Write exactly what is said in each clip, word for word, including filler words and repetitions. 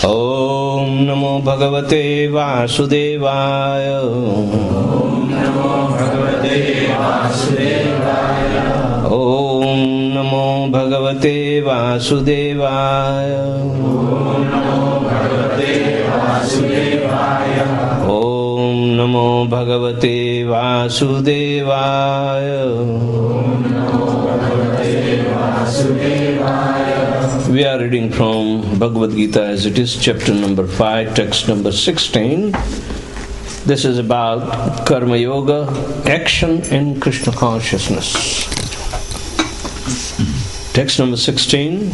Om Namo Bhagavate Vasudevaya. Om Namo Bhagavate Vasudevaya. Om Namo Bhagavate Vasudevaya. Om Namo Bhagavate Vasudevaya. Om Namo Bhagavate Vasudevaya. Om Namo Bhagavate Vasudevaya. We are reading from Bhagavad Gita as it is, chapter number five, text number sixteen. This is about Karma Yoga, action in Krishna consciousness. Text number sixteen.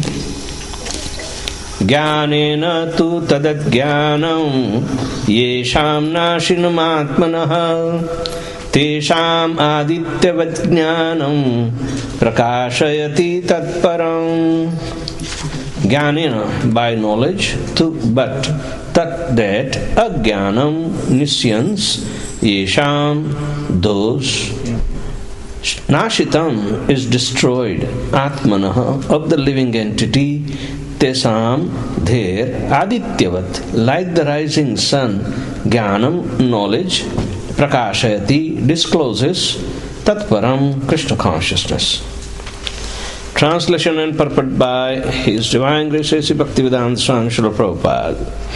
Jnanena tu tadat jnanam yesham nashinam atmanah tesham adityavat jnanam prakashayati tatparam. Jnanena, by knowledge, tu but tat that ajnanam niscience yesham those nashitam is destroyed atmanah of the living entity tesam there adityavat like the rising sun jnanam knowledge prakashayati discloses tatparam Krishna consciousness. Translation and purport by His Divine Grace A C Bhaktivedanta Swami Srila Prabhupada.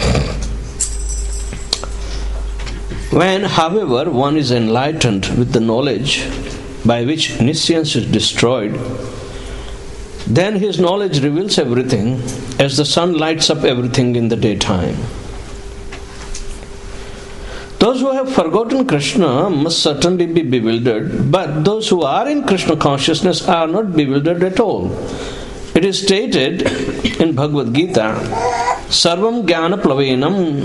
When, however, one is enlightened with the knowledge by which nescience is destroyed, then his knowledge reveals everything as the sun lights up everything in the daytime. Those who have forgotten Krishna must certainly be bewildered, but those who are in Krishna consciousness are not bewildered at all. It is stated in Bhagavad Gita, Sarvam Jnana Plavenam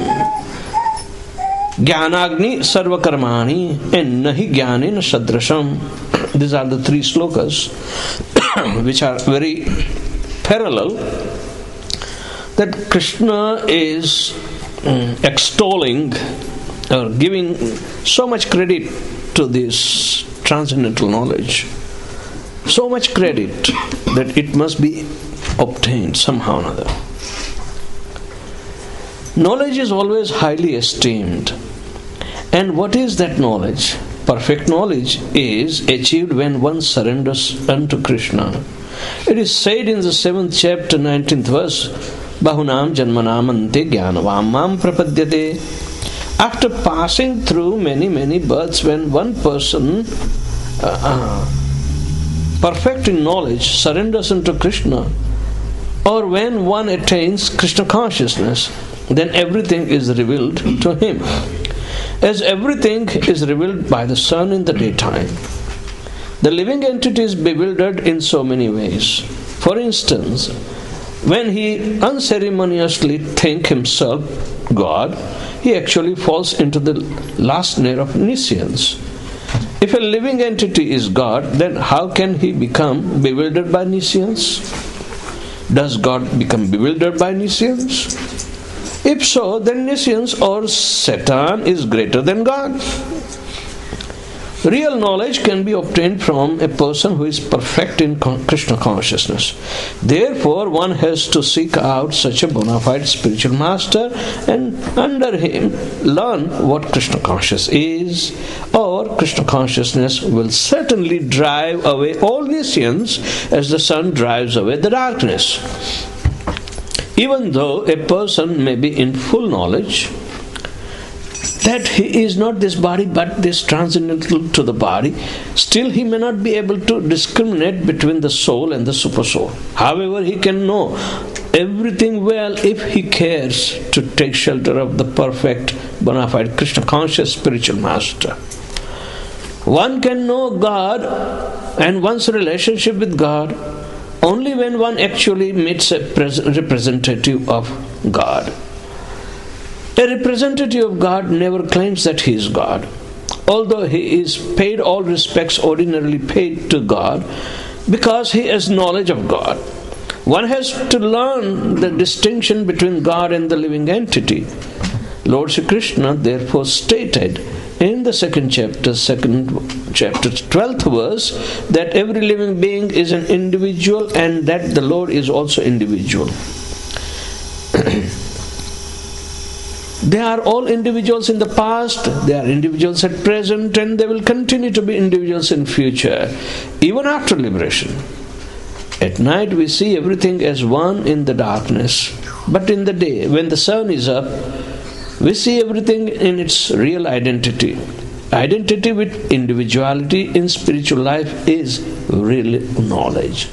Jnanagni Sarva Karmani and Nahi Jnanena Sadrasham. These are the three slokas which are very parallel, that Krishna is um, extolling or giving so much credit to this transcendental knowledge, so much credit that it must be obtained somehow or another. Knowledge is always highly esteemed. And what is that knowledge? Perfect knowledge is achieved when one surrenders unto Krishna. It is said in the seventh chapter, nineteenth verse, Bahunam Janmanam Ante Jnanavam Mam Prapadyate. After passing through many, many births, when one person, uh, uh, perfect in knowledge, surrenders unto Krishna, or when one attains Krishna consciousness, then everything is revealed to him. As everything is revealed by the sun in the daytime, the living entity is bewildered in so many ways. For instance, when he unceremoniously thinks himself God, he actually falls into the last snare of nescience. If a living entity is God, then how can he become bewildered by nescience? Does God become bewildered by nescience? If so, then nescience or Satan is greater than God. Real knowledge can be obtained from a person who is perfect in Krishna consciousness. Therefore, one has to seek out such a bona fide spiritual master and under him learn what Krishna consciousness is, or Krishna consciousness will certainly drive away all nescience as the sun drives away the darkness. Even though a person may be in full knowledge that he is not this body but this transcendental to the body, still he may not be able to discriminate between the soul and the supersoul. However, he can know everything well if he cares to take shelter of the perfect, bona fide, Krishna conscious spiritual master. One can know God and one's relationship with God only when one actually meets a representative of God. A representative of God never claims that he is God. Although he is paid all respects ordinarily paid to God because he has knowledge of God. One has to learn the distinction between God and the living entity. Lord Sri Krishna therefore stated in the second chapter, second chapter, twelfth verse, that every living being is an individual and that the Lord is also individual. They are all individuals in the past, they are individuals at present, and they will continue to be individuals in future, even after liberation. At night we see everything as one in the darkness, but in the day, when the sun is up, we see everything in its real identity. Identity with individuality in spiritual life is real knowledge.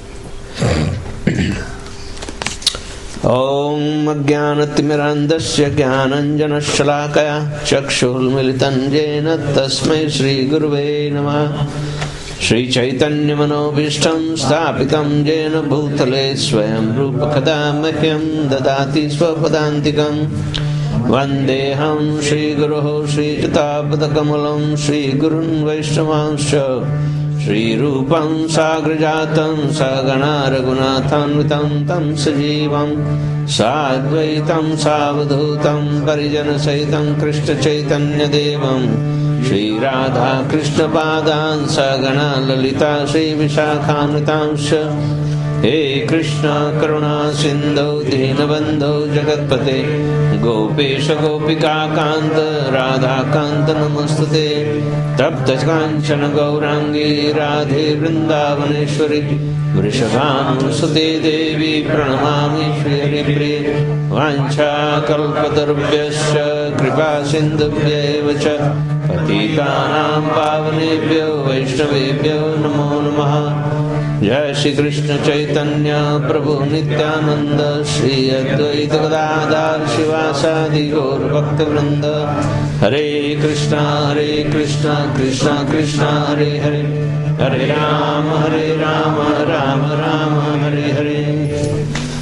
Om Ajnanatimirandasya Jnananjanashalakaya Chakshulmilitan Jena Tasmai Shri Guruve Namah. Shri Chaitanya Manobhishtam Sthapitam Jena Bhutale Swayam Rupa Kadamahyam Dadati Swapadantikam Vandeham Shri Guruho Shri Jatapadakamalam Shri Gurun Vaishnavanscha Shri Rupam Sagrajatam Sagana Raghunathanvitam Tam Sajivam Sadvaitam Savadhutam Parijana Saitam Krishna Chaitanya Devam Shri Radha Krishna Padan Sagana Lalita Shri Vishakhanvitam He Krishna Karuna Sindhu Dinabandhu Jagatpate Gopesha Gopika Kanta Radha Kanta Namastate Tapta Kanchana Gaurangi Radhe Vrindavaneshwari Vrishabhanusate Devi Pranamami Shri Haripriya Vancha Kalpatarubhyasya Kripa Sindhubhyevacha Patitanam Pavanebhyo Vaishnavebhyo Namo Namaha Jai Shri Krishna Chaitanya Prabhu Nityananda Shri Advaita Gadadhar Shivasadi Gaur Bhakta Vrinda Hare Krishna Hare Krishna Krishna Krishna Hare Hare Hare Rama Hare Rama Rama Rama Hare Hare.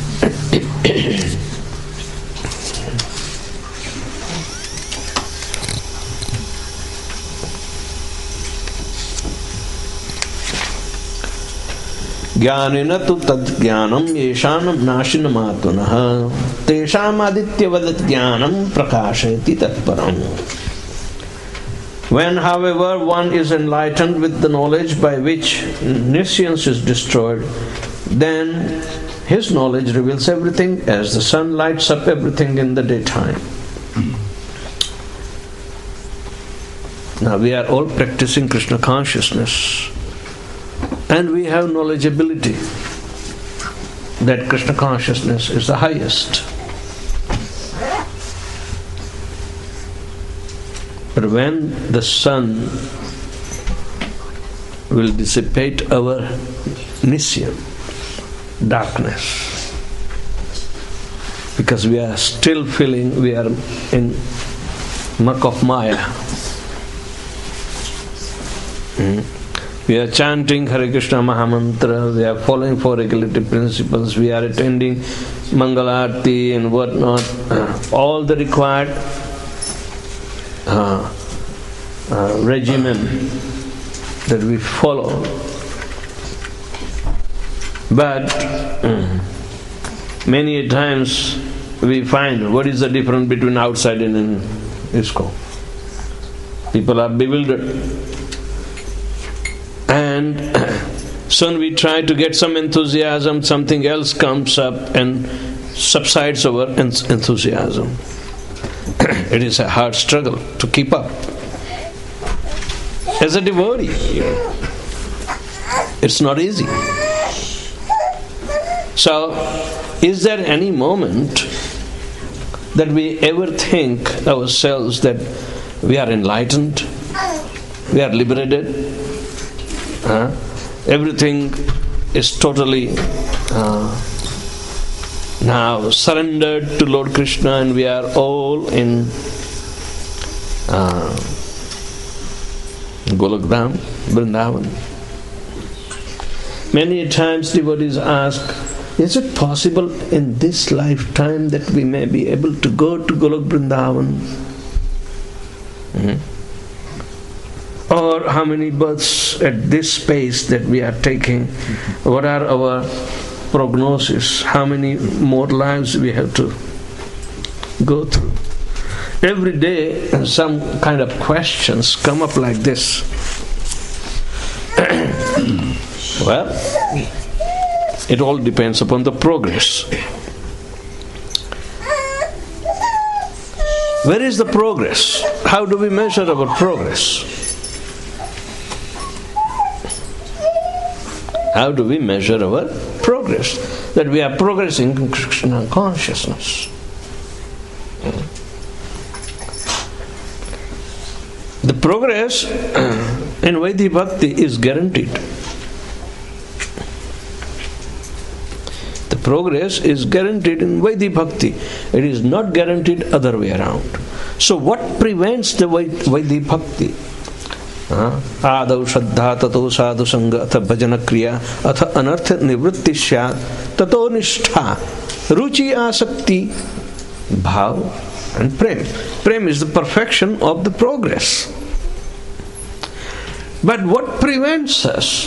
Jnanena tu tad jnanam yeshanam nashinam atmanah tesham adityavat jnanam prakashayati tatparam. When, however, one is enlightened with the knowledge by which nescience is destroyed, then his knowledge reveals everything as the sun lights up everything in the daytime. Now we are all practicing Krishna consciousness. And we have knowledgeability that Krishna consciousness is the highest. But when the sun will dissipate our nisya, darkness, because we are still feeling we are in muck of Maya. Hmm? We are chanting Hare Krishna Mahamantra, we are following four regulative principles, we are attending Mangalarti and whatnot, uh, all the required uh, uh, regimen that we follow. But uh, many times we find what is the difference between outside and in ISKCON. People are bewildered. And soon we try to get some enthusiasm, something else comes up and subsides our enthusiasm. It is a hard struggle to keep up. As a devotee, it's not easy. So, is there any moment that we ever think ourselves that we are enlightened, we are liberated? Uh, everything is totally uh, now surrendered to Lord Krishna and we are all in uh, Golok Dham, Vrindavan. Many times devotees ask, is it possible in this lifetime that we may be able to go to Golok Vrindavan? Mm-hmm. Or how many births at this space that we are taking? What are our prognosis? How many more lives we have to go through? Every day some kind of questions come up like this. Well, it all depends upon the progress. Where is the progress? How do we measure our progress? How do we measure our progress? That we are progressing in Krishna consciousness. The progress in Vaidhi Bhakti is guaranteed. The progress is guaranteed in Vaidhi Bhakti. It is not guaranteed other way around. So what prevents the Vaidhi Bhakti? Ādau Shraddha Tato Sadhu Sangha Atha Bhajana Kriya Atha Anartha Nivritti Syat Tato Nishtha Ruchi Asakti Bhav and Prem. Prem is the perfection of the progress. But what prevents us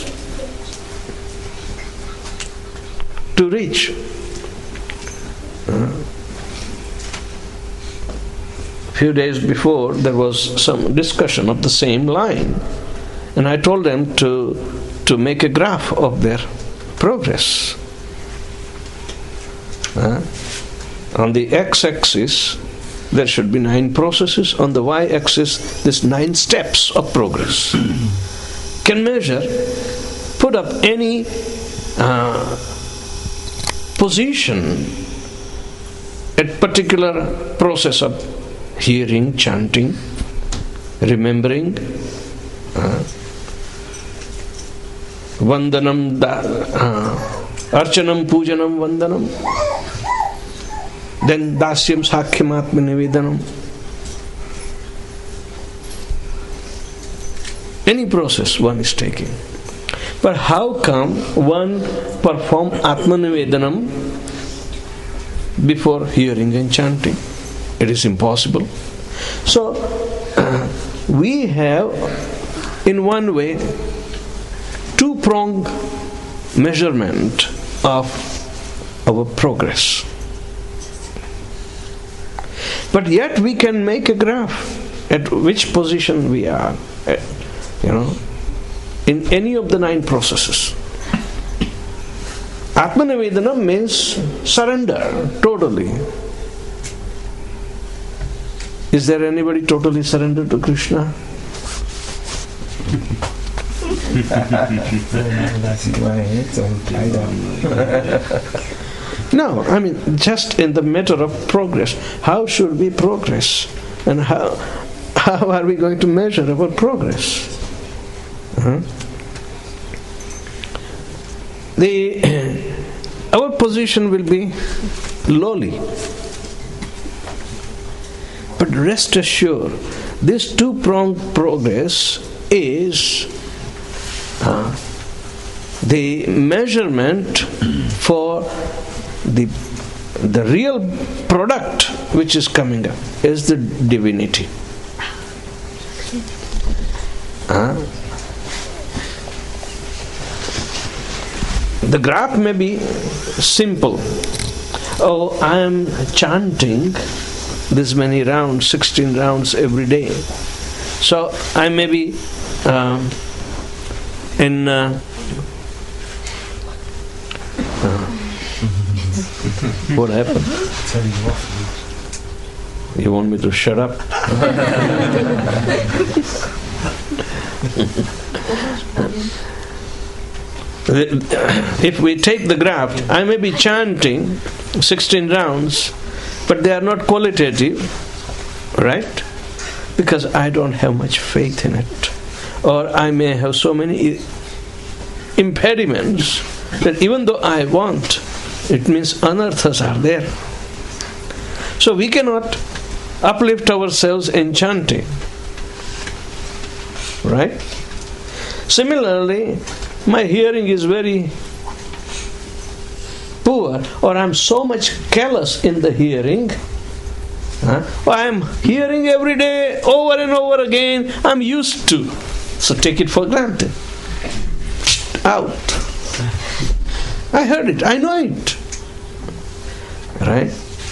to reach? A few days before there was some discussion of the same line, and I told them to, to make a graph of their progress. Uh, on the x-axis there should be nine processes. On the y-axis, there's nine steps of progress. Can measure, put up any uh, position at particular process of hearing, chanting, remembering, uh, vandanam, da, uh, archanam, pujanam, vandanam. Then dasyam sakhyam atma nivedanam. Any process one is taking. But how come one perform atma nivedanam before hearing and chanting? It is impossible. So uh, we have in one way two-pronged measurement of our progress. But yet we can make a graph at which position we are, at, you know, in any of the nine processes. Atmanivedana means surrender, totally. Is there anybody totally surrendered to Krishna? No, I mean, just in the matter of progress. How should we progress? And how, how are we going to measure our progress? Uh-huh. The, our position will be lowly. But rest assured, this two-pronged progress is uh, the measurement for the the real product which is coming up is the divinity. Uh, the graph may be simple. Oh, I am chanting this many rounds, sixteen rounds every day. So I may be um, in uh, uh, what happened? You want me to shut up? If we take the graph, I may be chanting sixteen rounds, but they are not qualitative, right? Because I don't have much faith in it. Or I may have so many impediments that even though I want, it means anarthas are there. So we cannot uplift ourselves in chanting. Right? Similarly, my hearing is very poor, or I'm so much callous in the hearing. Huh? Or I'm hearing every day over and over again. I'm used to. So take it for granted. Out. I heard it. I know it. Right?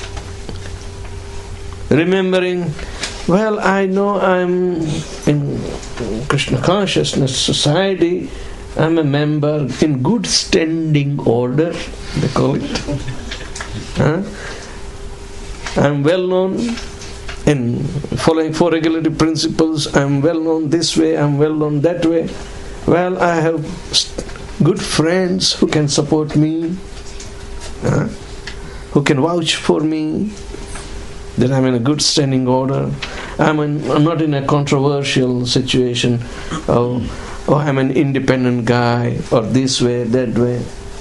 Remembering, well, I know I'm in Krishna Consciousness Society. I'm a member in good standing order, they call it. Huh? I'm well known in following four regulative principles, I am well known this way, I am well known that way. Well, I have good friends who can support me, uh, who can vouch for me, that I'm in a good standing order. I'm, in, I'm not in a controversial situation. Oh, oh, I'm an independent guy, or this way, that way.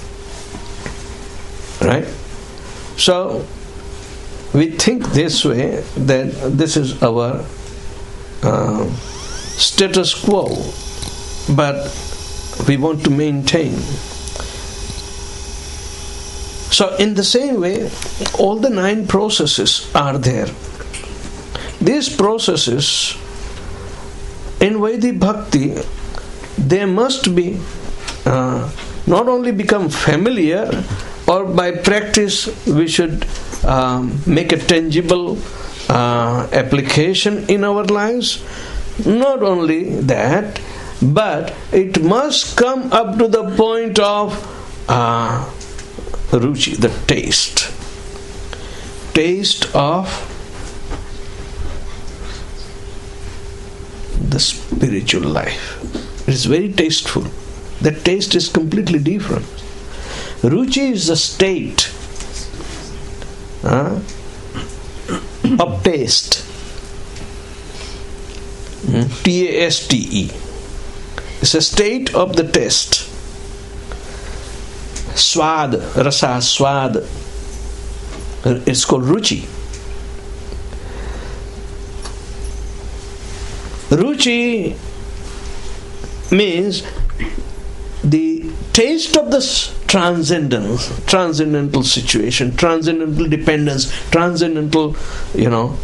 Right? So, we think this way, that this is our uh, status quo, but we want to maintain. So in the same way, all the nine processes are there. These processes, in Vaidhi Bhakti, they must be uh, not only become familiar, or by practice we should um, make a tangible uh, application in our lives. Not only that, but it must come up to the point of uh, ruchi, the taste. Taste of the spiritual life. It is very tasteful. The taste is completely different. Ruchi is the state uh, of taste. T A S T E. It's a state of the taste. Swad, rasa, swad. It's called ruchi. Ruchi means the taste of this transcendental, transcendental situation, transcendental dependence, transcendental, you know,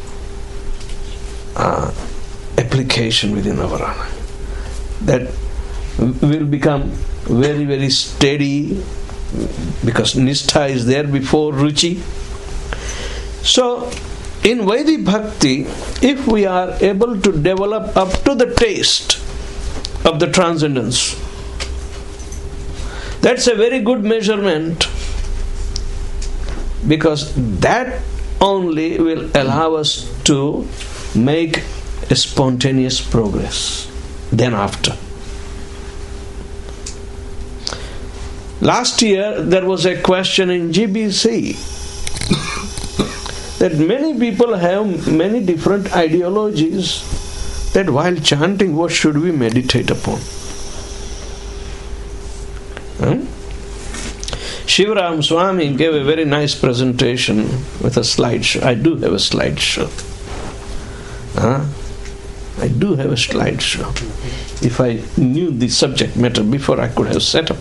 uh, application within our life. That will become very, very steady, because Nishtha is there before Ruchi. So, in Vaidhi Bhakti, if we are able to develop up to the taste of the transcendence, that's a very good measurement, because that only will allow us to make a spontaneous progress then after. Last year there was a question in G B C that many people have many different ideologies, that while chanting, what should we meditate upon? Hmm? Shivaram Swami gave a very nice presentation with a slideshow. I do have a slideshow. Huh? I do have a slideshow. If I knew the subject matter before, I could have set up.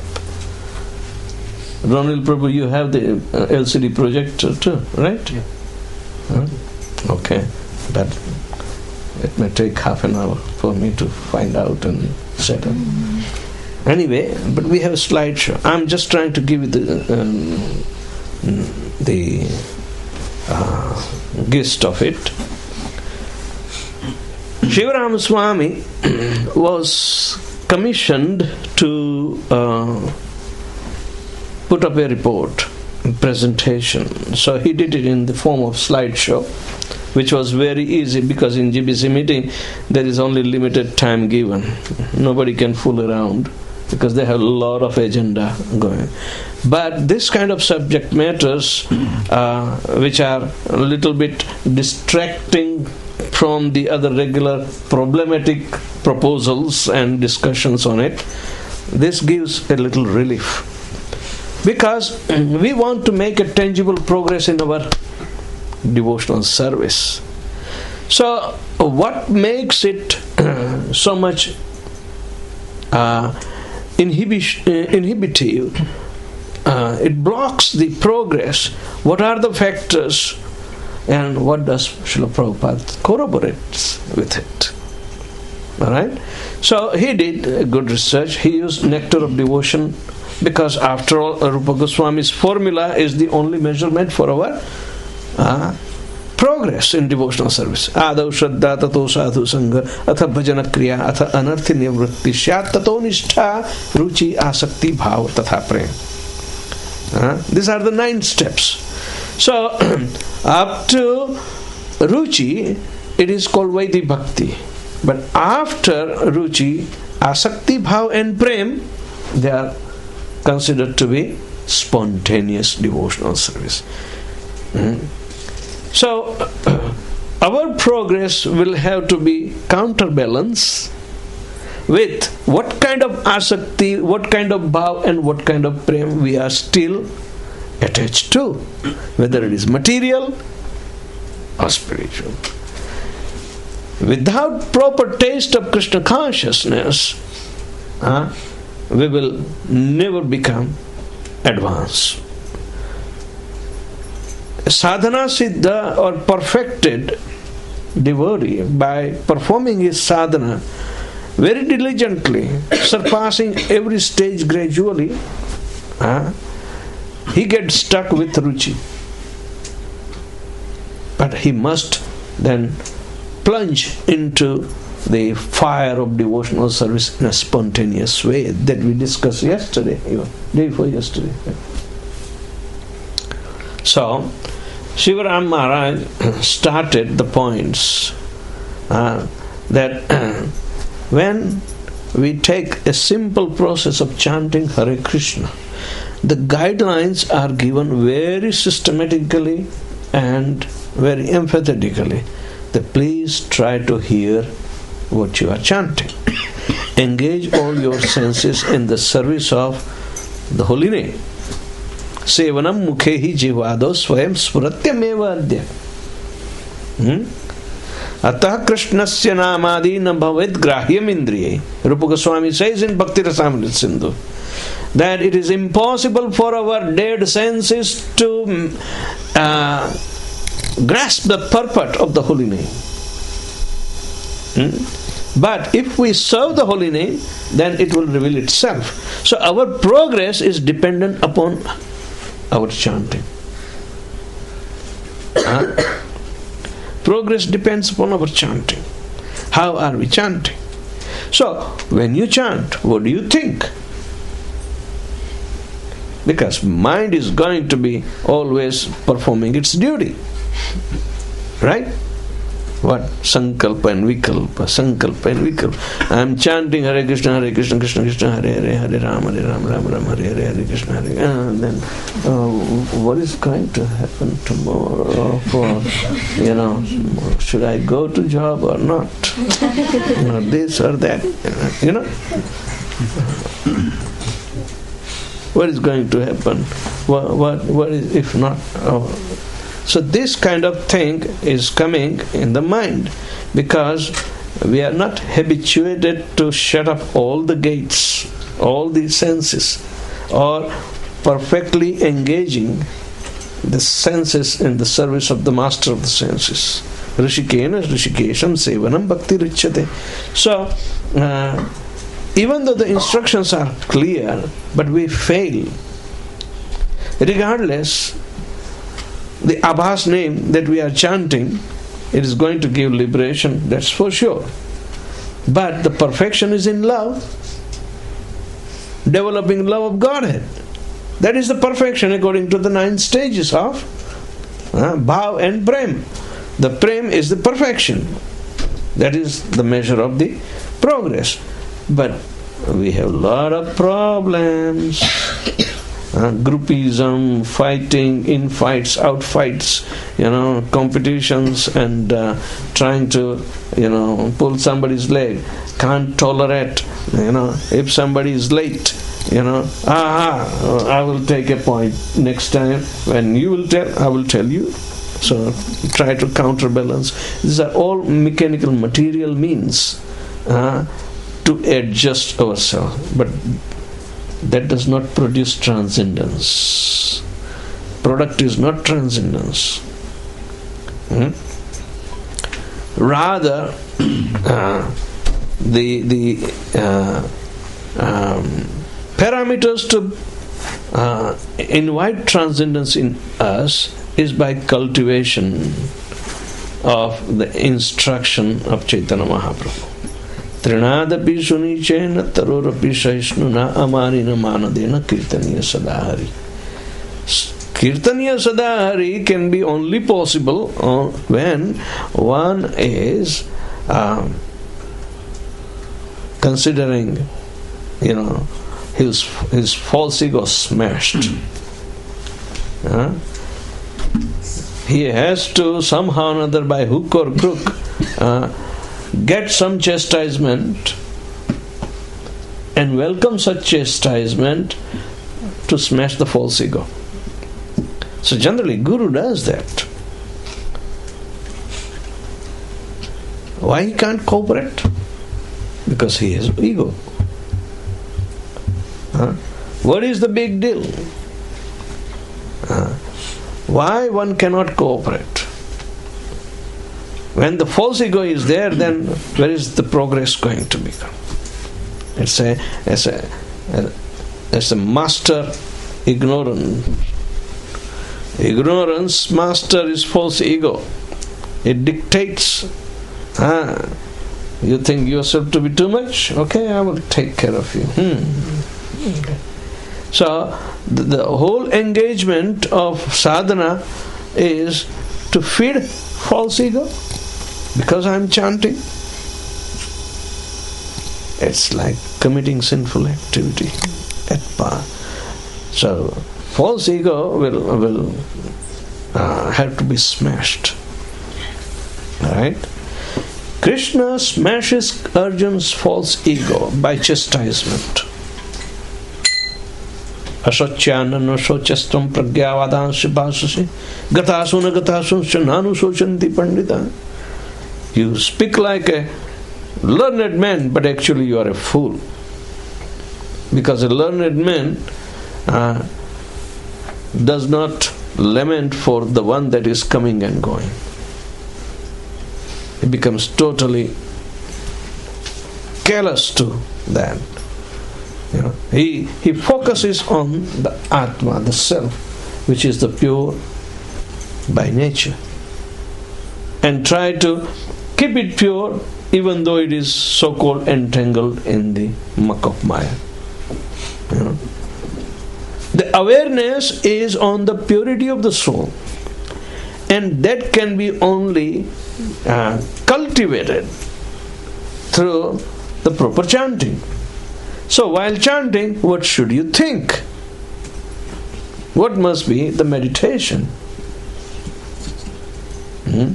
Ronil Prabhu, you have the uh, L C D projector too, right? Yeah. Huh? Okay. But it may take half an hour for me to find out and set up. Anyway, but we have a slideshow. I'm just trying to give you the um, the uh, gist of it. Shivaram Swami was commissioned to uh, put up a report, presentation. So he did it in the form of slideshow, which was very easy, because in G B C meeting there is only limited time given. Nobody can fool around, because they have a lot of agenda going. But this kind of subject matters, uh, which are a little bit distracting from the other regular problematic proposals and discussions on it, this gives a little relief. Because we want to make a tangible progress in our devotional service. So, what makes it uh, so much uh, inhibi- uh, inhibitive? Uh, it blocks the progress. What are the factors, and what does Srila Prabhupada corroborates with it? Alright? So, he did a good research. He used nectar of devotion, because after all, Rupa Goswami's formula is the only measurement for our uh, progress in devotional service. Adav Shraddha Tato Sadhu Sangha Atha Bhajana Kriya Atha Anarthi Nivritti Syat Tato Nishtha Ruchi Asakti Bhav Tatha Prem. Uh, these are the nine steps. So, up to Ruchi, it is called Vaidhi Bhakti. But after Ruchi, Asakti, Bhav and Prem, they are considered to be spontaneous devotional service. Mm. So, our progress will have to be counterbalanced with what kind of asakti, what kind of bhav and what kind of prem we are still attached to, whether it is material or spiritual. Without proper taste of Krishna consciousness, uh, we will never become advanced. Sadhana siddha or perfected devotee, by performing his sadhana very diligently, surpassing every stage gradually, uh, he gets stuck with ruchi. But he must then plunge into the fire of devotional service in a spontaneous way that we discussed yesterday, even day before yesterday. So, Shivaram Maharaj started the points uh, that uh, when we take a simple process of chanting Hare Krishna, the guidelines are given very systematically and very emphatically. That please try to hear what you are chanting. Engage all your senses in the service of the holy name. Sevanam mukhehi jivado swayam spuratyameva adya. Atah krishnasya namadi na bhavet grahyam indriye. Rupa Goswami says in Bhakti Rasamrita Sindhu that it is impossible for our dead senses to uh, grasp the purport of the holy name. Hmm? But if we serve the holy name, then it will reveal itself. So our progress is dependent upon our chanting. Huh? Progress depends upon our chanting. How are we chanting? So, when you chant, what do you think? Because mind is going to be always performing its duty. Right? What? Sankalpa and Vikalpa, Sankalpa and Vikalpa. I am chanting Hare Krishna, Hare Krishna, Krishna Krishna, Hare Hare, Hare Rama, Hare Rama, Rama Rama, Hare Hare, Hare Krishna, Hare. And then, uh, what is going to happen tomorrow? For, you know, should I go to job or not? You know, this or that. You know? What is going to happen? What, what, what is, if not? Oh. So this kind of thing is coming in the mind because we are not habituated to shut up all the gates, all the senses, or perfectly engaging the senses in the service of the master of the senses. Rishikena Rishikesham Sevanam Bhakti Richate. So, uh, even though the instructions are clear, but we fail. Regardless, the Abhas name that we are chanting, it is going to give liberation, that's for sure. But the perfection is in love, developing love of Godhead. That is the perfection according to the nine stages of uh, Bhav and Prem. The Prem is the perfection. That is the measure of the progress. But we have a lot of problems. Uh, groupism, fighting, in-fights, out-fights, you know, competitions, and uh, trying to, you know, pull somebody's leg. Can't tolerate, you know, if somebody is late, you know, aha, I will take a point. Next time, when you will tell, I will tell you. So, try to counterbalance. These are all mechanical, material means uh, to adjust ourselves. But that does not produce transcendence. Product is not transcendence. Hmm? Rather, uh, the the uh, um, parameters to uh, invite transcendence in us is by cultivation of the instruction of Chaitanya Mahaprabhu. Trinadapi sunichena tarorapi sahisnuna amanina manadena kirtaniya sadahari. Kirtaniya Sadahari can be only possible when one is um, considering, you know, his his false ego smashed. uh, he has to somehow or other, by hook or crook, uh, get some chastisement and welcome such chastisement to smash the false ego. So generally Guru does that. Why he can't cooperate? Because he has ego. Huh? What is the big deal? Uh, why one cannot cooperate? When the false ego is there, then where is the progress going to become? It's a, it's a, it's a master ignorance. Ignorance master is false ego. It dictates. Ah, you think yourself to be too much? Okay, I will take care of you. Hmm. Okay. So the, the whole engagement of sadhana is to feed false ego. Because I am chanting, it's like committing sinful activity at par. So false ego will will uh, have to be smashed. Right? Krishna smashes Arjuna's false ego by chastisement. Asacyanano sochastram pragyavadansi bhasasi gatasuna gatasuna nanu sochanti pandita. You speak like a learned man, but actually you are a fool. Because a learned man uh, does not lament for the one that is coming and going. He becomes totally callous to that. You know, he he focuses on the Atma, the self, which is the pure by nature, and try to keep it pure, even though it is so-called entangled in the muck of Maya. You know, the awareness is on the purity of the soul, and that can be only uh, cultivated through the proper chanting. So while chanting, what should you think? What must be the meditation? Hmm?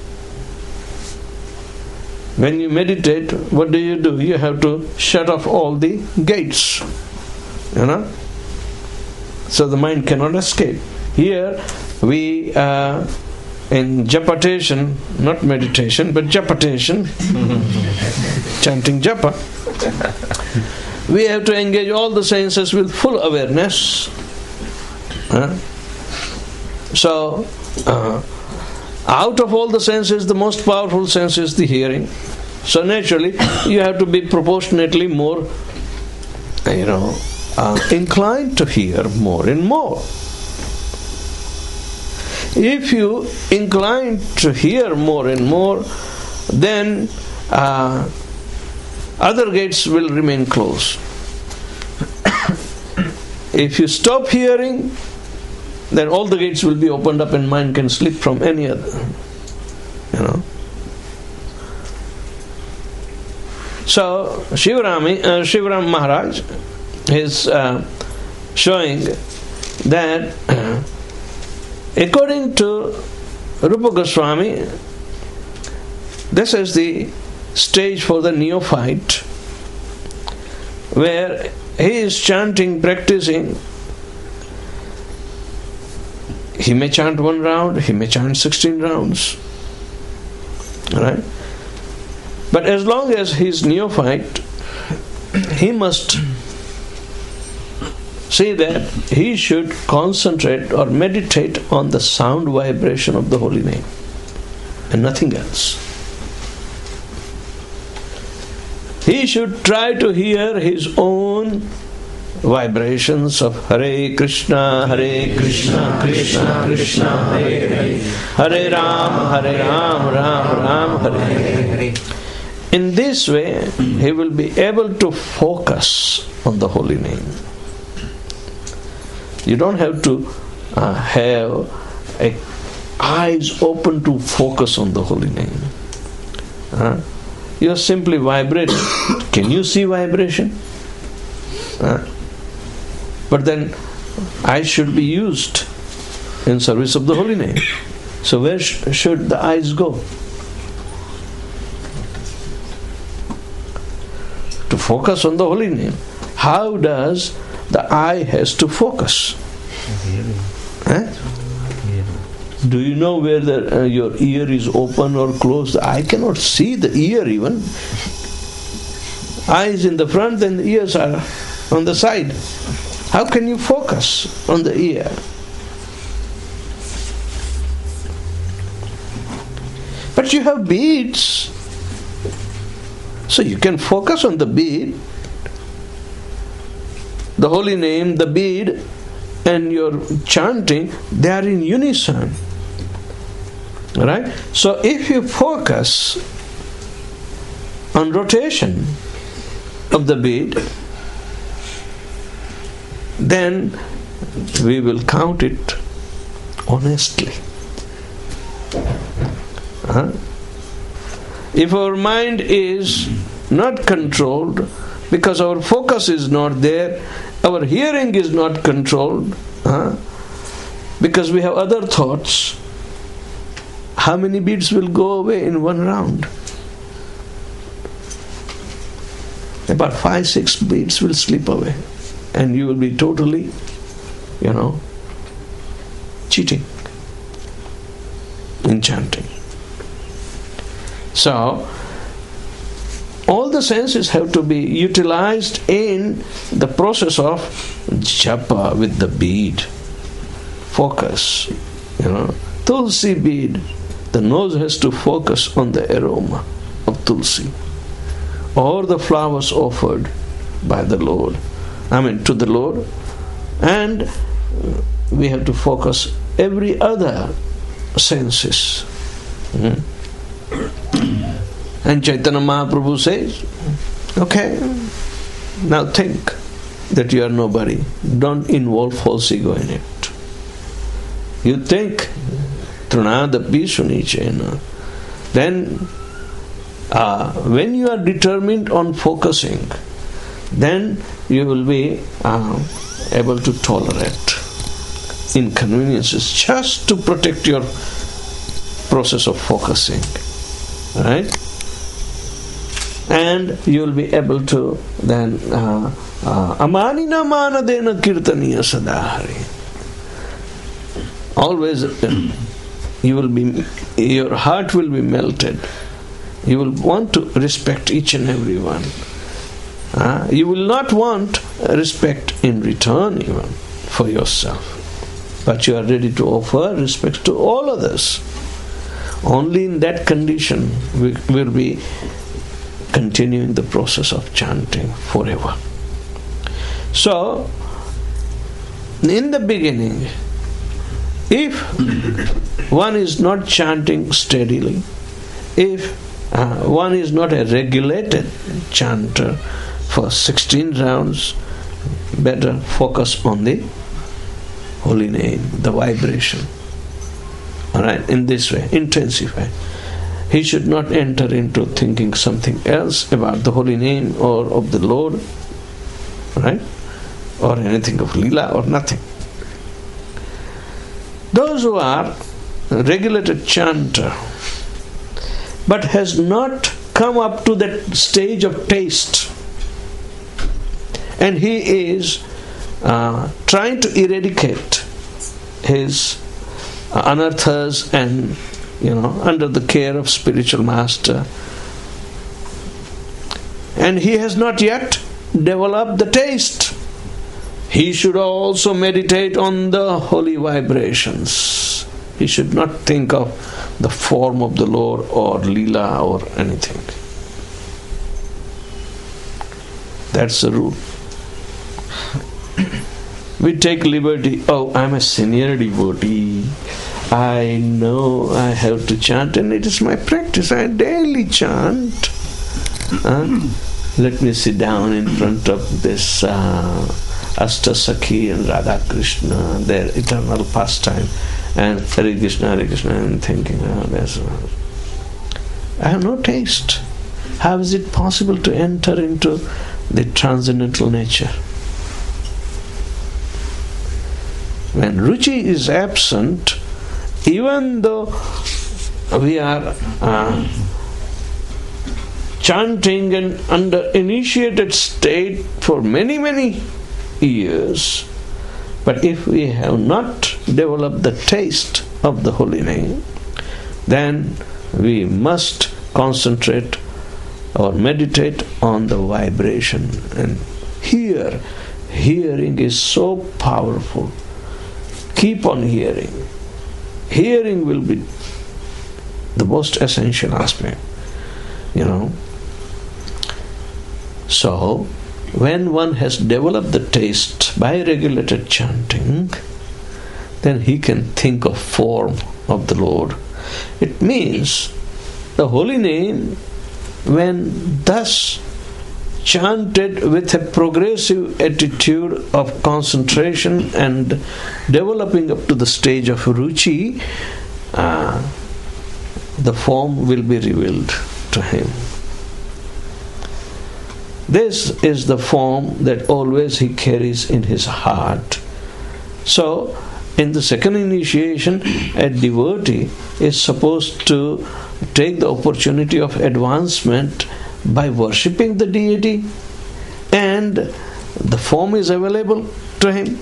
When you meditate, what do you do? You have to shut off all the gates, you know, so the mind cannot escape. Here we uh, in japatation, not meditation, but japatation, chanting japa, we have to engage all the senses with full awareness. Huh? So uh, out of all the senses, the most powerful sense is the hearing. So naturally, you have to be proportionately more, you know, uh, inclined to hear more and more. If you incline to hear more and more, then uh, other gates will remain closed. If you stop hearing, then all the gates will be opened up and mind can slip from any other. You know. So Shivarami, uh, Shivaram Maharaj is uh, showing that uh, according to Rupa Goswami, this is the stage for the neophyte, where he is chanting, practicing. He may chant one round, he may chant sixteen rounds. Right? But as long as he is neophyte, he must see that he should concentrate or meditate on the sound vibration of the holy name and nothing else. He should try to hear his own vibrations of Hare Krishna, Hare Krishna, Krishna Krishna, Hare Hare, Hare Ram, Hare Ram, Ram Ram, Hare Hare. In this way, he will be able to focus on the holy name. You don't have to uh, have a eyes open to focus on the holy name. Uh, you are simply vibrating. Can you see vibration? Uh, but then eyes should be used in service of the holy name. So where sh- should the eyes go? To focus on the holy name. How does the eye has to focus? Eh? Do you know where the, uh, your ear is open or closed? I cannot see the ear even. Eyes in the front and the ears are on the side. How can you focus on the ear? But you have beads. So you can focus on the bead. The holy name, the bead, and your chanting, they are in unison. Right? So if you focus on rotation of the bead, then we will count it honestly. Huh? If our mind is not controlled, because our focus is not there, our hearing is not controlled, huh? Because we have other thoughts, how many beads will go away in one round? About five, six beads will slip away, and you will be totally, you know, cheating in chanting. So, all the senses have to be utilized in the process of japa with the bead. Focus, you know. Tulsi bead, the nose has to focus on the aroma of tulsi, or the flowers offered by the Lord, I mean to the Lord, and we have to focus every other senses. Hmm? And Chaitanya Mahaprabhu says, okay, now think that you are nobody. Don't involve false ego in it. You think, Trunadapi Sunichena. Then, uh, when you are determined on focusing, then you will be uh, able to tolerate inconveniences just to protect your process of focusing. Right? And you will be able to then amanina manadena kirtaniya sadahari. Always you will be, your heart will be melted. You will want to respect each and every one. Uh, you will not want respect in return even for yourself, but you are ready to offer respect to all others. Only in that condition we will be continuing the process of chanting forever. So, in the beginning, if one is not chanting steadily, if uh, one is not a regulated chanter for sixteen rounds, better focus on the holy name, the vibration. Alright, in this way, intensify. He should not enter into thinking something else about the holy name or of the Lord, right? Or anything of Leela or nothing. Those who are regulated chanter but has not come up to that stage of taste, and he is uh, trying to eradicate his uh, anarthas and, you know, under the care of spiritual master, and he has not yet developed the taste, he should also meditate on the holy vibrations. He should not think of the form of the Lord or Leela or anything. That's the rule. We take liberty, oh, I'm a senior devotee, I know I have to chant, and it is my practice, I daily chant. Uh, let me sit down in front of this uh, Ashtasakhi and Radha Krishna, their eternal pastime, and Hare Krishna, Hare Krishna, and thinking, oh, there's, I have no taste. How is it possible to enter into the transcendental nature? When ruchi is absent, even though we are uh, chanting and under initiated state for many, many years, but if we have not developed the taste of the holy name, then we must concentrate or meditate on the vibration. And hear, hearing is so powerful. Keep on hearing. Hearing will be the most essential aspect, you know. So, when one has developed the taste by regulated chanting, then he can think of form of the Lord. It means the holy name, when thus chanted with a progressive attitude of concentration and developing up to the stage of ruchi, uh, the form will be revealed to him. This is the form that always he carries in his heart. So, in the second initiation, a devotee is supposed to take the opportunity of advancement by worshipping the deity, and the form is available to him.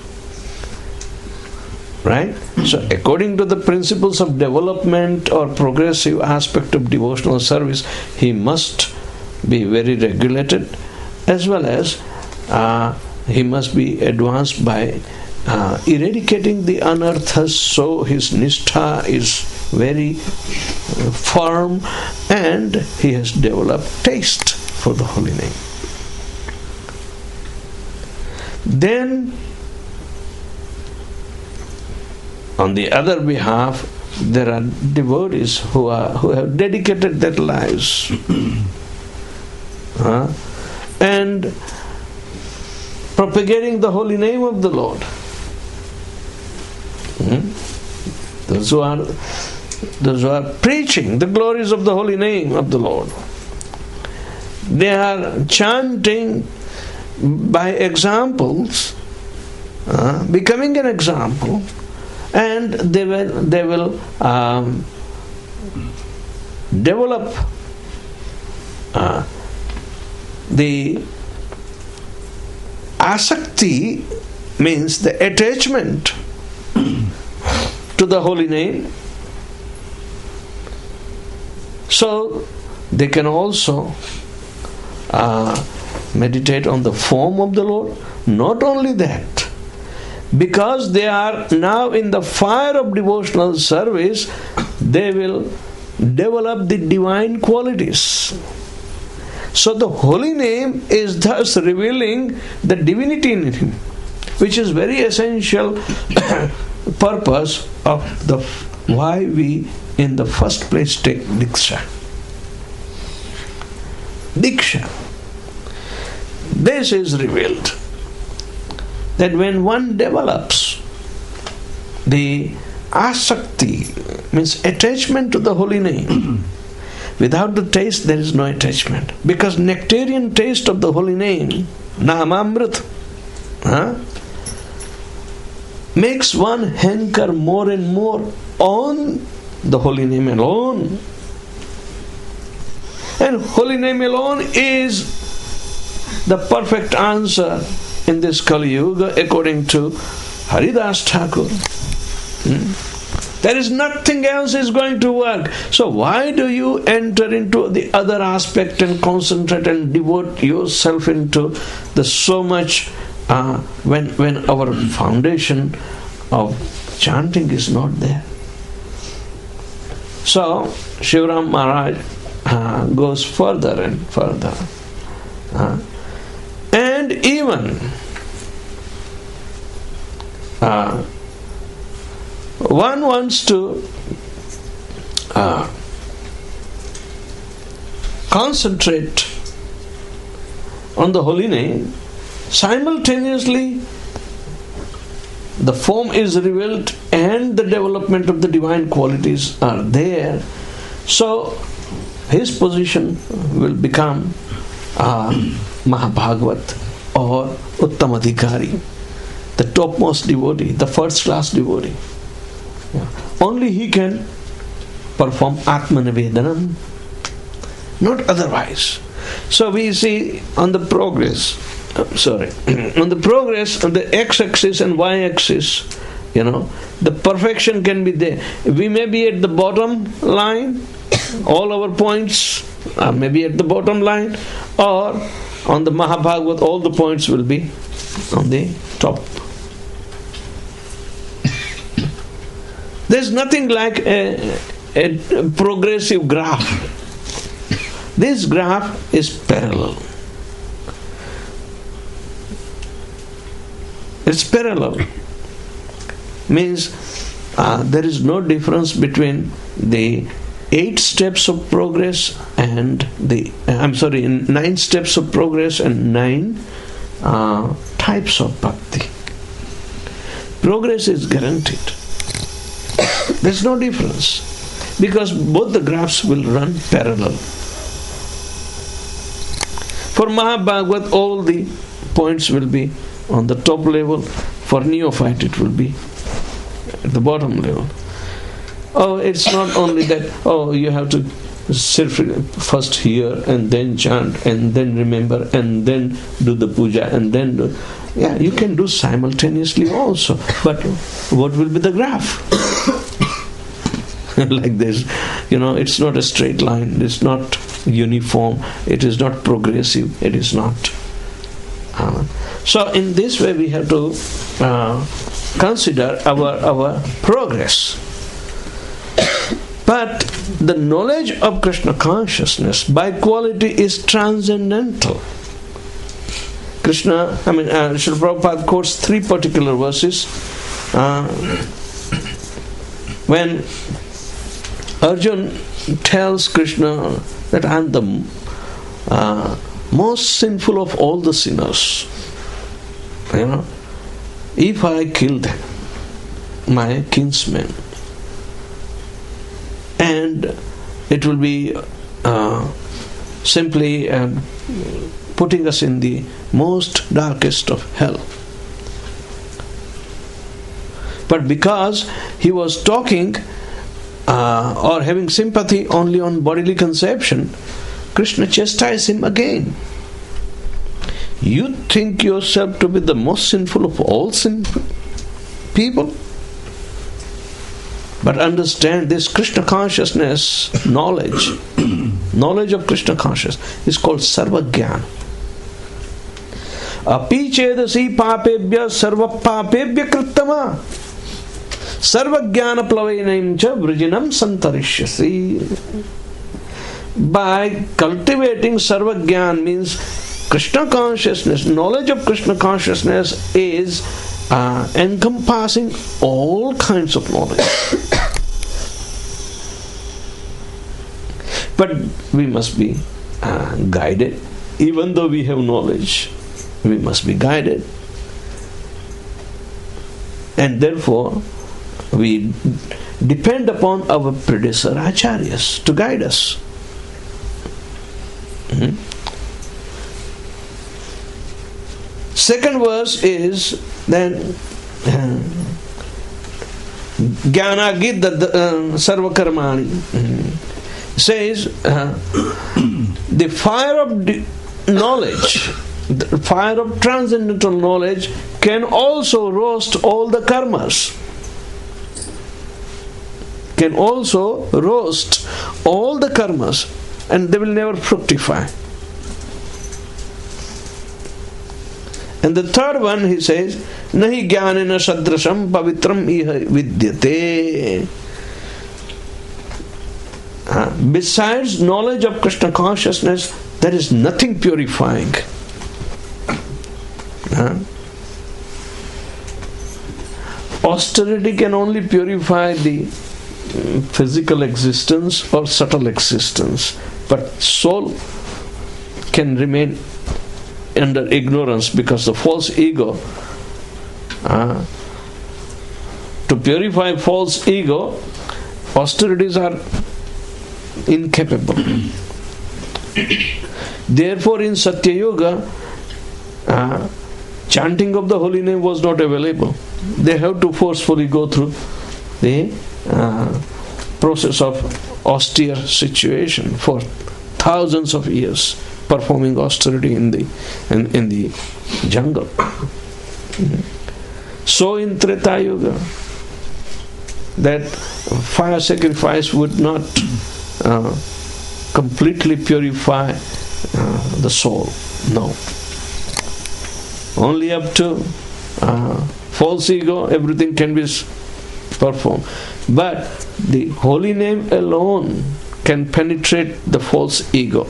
Right? So, according to the principles of development or progressive aspect of devotional service, he must be very regulated, as well as uh, he must be advanced by uh, eradicating the anarthas, so his nishtha is very uh, firm, and he has developed taste for the holy name. Then, on the other behalf, there are devotees who are who have dedicated their lives uh, and propagating the holy name of the Lord. Hmm? Those who are those who are preaching the glories of the holy name of the Lord. They are chanting by examples, uh, becoming an example, and they will they will um, develop uh, the asakti, means the attachment to the holy name, so they can also uh, meditate on the form of the Lord. Not only that, because they are now in the fire of devotional service, they will develop the divine qualities. So the holy name is thus revealing the divinity in him, which is very essential purpose of the why we in the first place take Diksha. Diksha. This is revealed that when one develops the asakti, means attachment to the holy name, without the taste there is no attachment, because nectarian taste of the holy name, Namamrit, huh, makes one hanker more and more on the holy name alone. And holy name alone is the perfect answer in this Kali Yuga, according to Haridas Thakur. Hmm? There is nothing else is going to work. So why do you enter into the other aspect and concentrate and devote yourself into the so much uh, when when our foundation of chanting is not there? So Shivaram Maharaj uh, goes further and further. Uh, and even uh, one wants to uh, concentrate on the holy name, Simultaneously, the form is revealed and the development of the divine qualities are there. So, his position will become uh, Mahabhagavat or Uttamadhikari, the topmost devotee, the first class devotee. Yeah. Only he can perform Atmanivedanam, not otherwise. So we see on the progress, uh, sorry, on the progress on the x-axis and y-axis, you know, the perfection can be there. We may be at the bottom line, all our points are maybe at the bottom line, or on the Mahabhagavat, all the points will be on the top. There's nothing like a, a progressive graph. This graph is parallel. It's parallel. Means uh, there is no difference between the eight steps of progress and the, I'm sorry, nine steps of progress and nine uh, types of bhakti. Progress is guaranteed. There's no difference because both the graphs will run parallel. For Mahabhagavat, all the points will be on the top level. For neophyte, it will be at the bottom level. Oh, it's not only that, oh, you have to sit first hear and then chant and then remember and then do the puja and then do. Yeah, you can do simultaneously also. But what will be the graph? Like this, you know, it's not a straight line, it's not uniform, it is not progressive, it is not. Uh, so in this way we have to uh, consider our, our progress. But the knowledge of Krishna consciousness by quality is transcendental. Krishna, I mean, uh, Srila Prabhupada quotes three particular verses. Uh, when Arjun tells Krishna that I am the uh, most sinful of all the sinners. You know, if I killed my kinsmen, and it will be uh, simply um, putting us in the most darkest of hell. But because he was talking Uh, or having sympathy only on bodily conception, Krishna chastised him again. You think yourself to be the most sinful of all sinful people? But understand this Krishna consciousness knowledge, knowledge of Krishna consciousness is called Sarvajnana. Api chedasi papebhya sarva papebhya krittama Sarvajnana plavainam cha vrijinam santarishyasi. By cultivating Sarvajnana means Krishna consciousness, knowledge of Krishna consciousness is uh, encompassing all kinds of knowledge. But we must be uh, guided. Even though we have knowledge, we must be guided. And therefore, we depend upon our predecessor acharyas to guide us. Mm-hmm. Second verse is then uh, Jnana Gidda Sarva Karmani. Mm-hmm. Says uh, the fire of di- knowledge, the fire of transcendental knowledge can also roast all the karmas. Can also roast all the karmas and they will never fructify. And the third one he says, Nahi jnanena sadrasam pavitram iha vidyate. Uh, besides knowledge of Krishna consciousness, there is nothing purifying. Uh, austerity can only purify the physical existence or subtle existence, but soul can remain under ignorance, because the false ego, uh, to purify false ego, austerities are incapable. Therefore, in Satya Yuga, uh, chanting of the holy name was not available. They have to forcefully go through the uh, process of austere situation for thousands of years, performing austerity in the in, in the jungle. Mm-hmm. So in Treta Yuga, that fire sacrifice would not uh, completely purify uh, the soul. No. Only up to uh, false ego, everything can be performed. But the holy name alone can penetrate the false ego.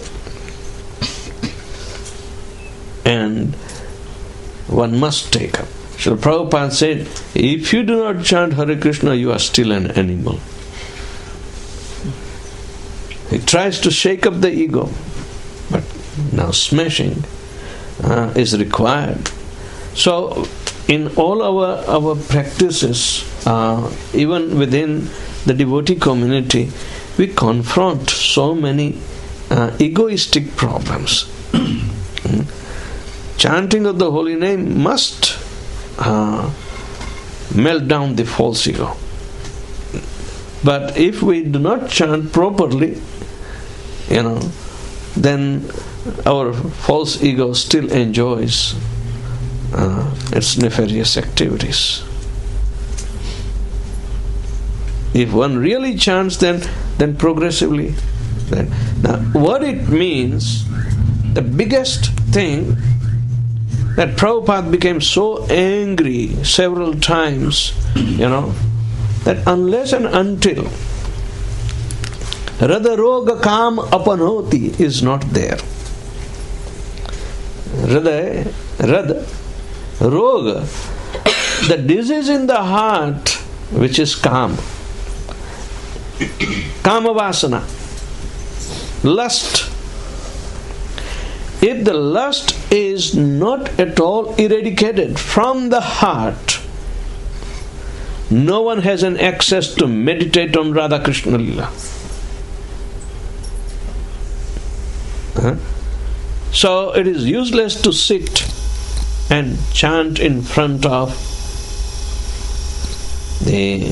And one must take up. Srila Prabhupada said, if you do not chant Hare Krishna, you are still an animal. He tries to shake up the ego, but now smashing uh, is required. So, in all our, our practices, uh, even within the devotee community, we confront so many uh, egoistic problems. Chanting of the holy name must uh, melt down the false ego. But if we do not chant properly, you know, then our false ego still enjoys uh, its nefarious activities. If one really chants, then then progressively. Then now, what it means, the biggest thing that Prabhupada became so angry several times, you know, that unless and until Rada Roga Kam Apanoti is not there. Rada, Rada, Roga, the disease in the heart, which is Kam, Kama Vasana, lust. If the lust is not at all eradicated from the heart, no one has an access to meditate on Radha Krishna Lila. Huh? So it is useless to sit and chant in front of the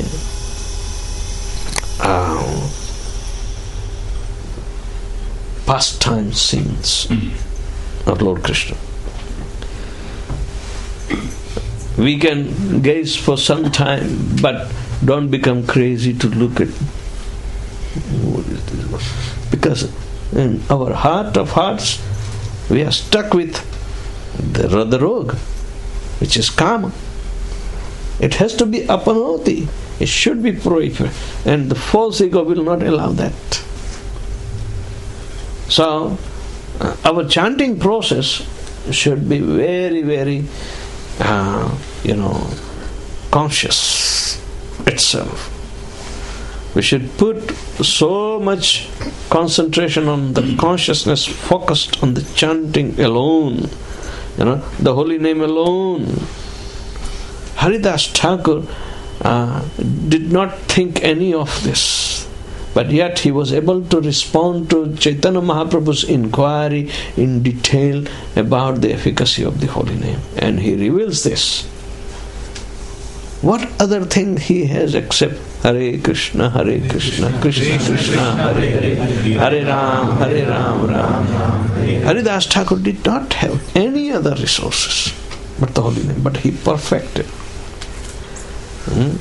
uh, pastime scenes of Lord Krishna. We can gaze for some time, but don't become crazy to look at what is this? Because in our heart of hearts, we are stuck with the Radha Roga, which is Kama. It has to be apanoti. It should be prohibited, and the false ego will not allow that. So, uh, our chanting process should be very, very, uh, you know, conscious itself. We should put so much concentration on the consciousness focused on the chanting alone, you know, the holy name alone. Haridas Thakur uh, did not think any of this, but yet he was able to respond to Chaitanya Mahaprabhu's inquiry in detail about the efficacy of the holy name, and he reveals this. What other thing he has except Hare Krishna, Hare Krishna, Krishna Krishna, Hare Hare, Hare Ram, Hare Ram, Ram Ram. Haridas Thakur did not have any other resources but the holy name, but he perfected. Hmm?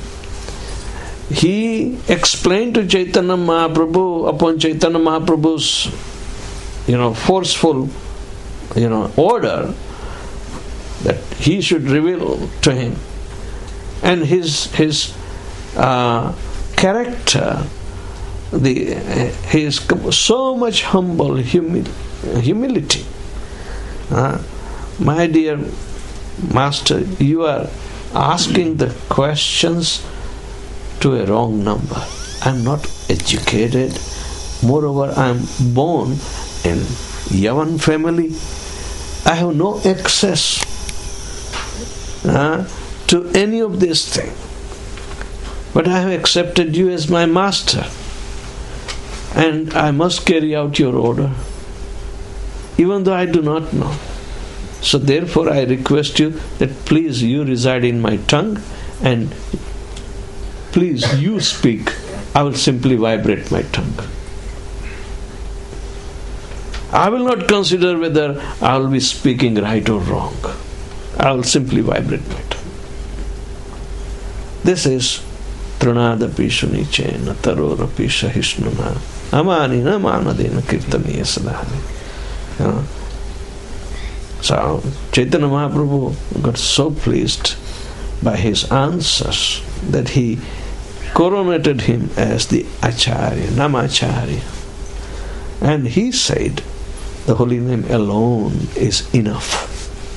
He explained to Chaitanya Mahaprabhu, upon Chaitanya Mahaprabhu's, you know, forceful, you know, order, that he should reveal to him. And his his uh, character, the he is so much humble, humil, humility. Uh, my dear Master, you are asking the questions to a wrong number. I am not educated. Moreover, I am born in Yavan family, I have no access uh, to any of these things. But I have accepted you as my master, and I must carry out your order, even though I do not know. So therefore I request you that please you reside in my tongue, and please you speak. I will simply vibrate my tongue. I will not consider whether I will be speaking right or wrong. I will simply vibrate my tongue. This is Trinadapi Shunichena Tarorapi Shahishnuna Amanina Manadena Kirtaniya Sadhani. So Chaitanya Mahaprabhu got so pleased by his answers that he coronated him as the Acharya, Namacharya. And he said, the holy name alone is enough.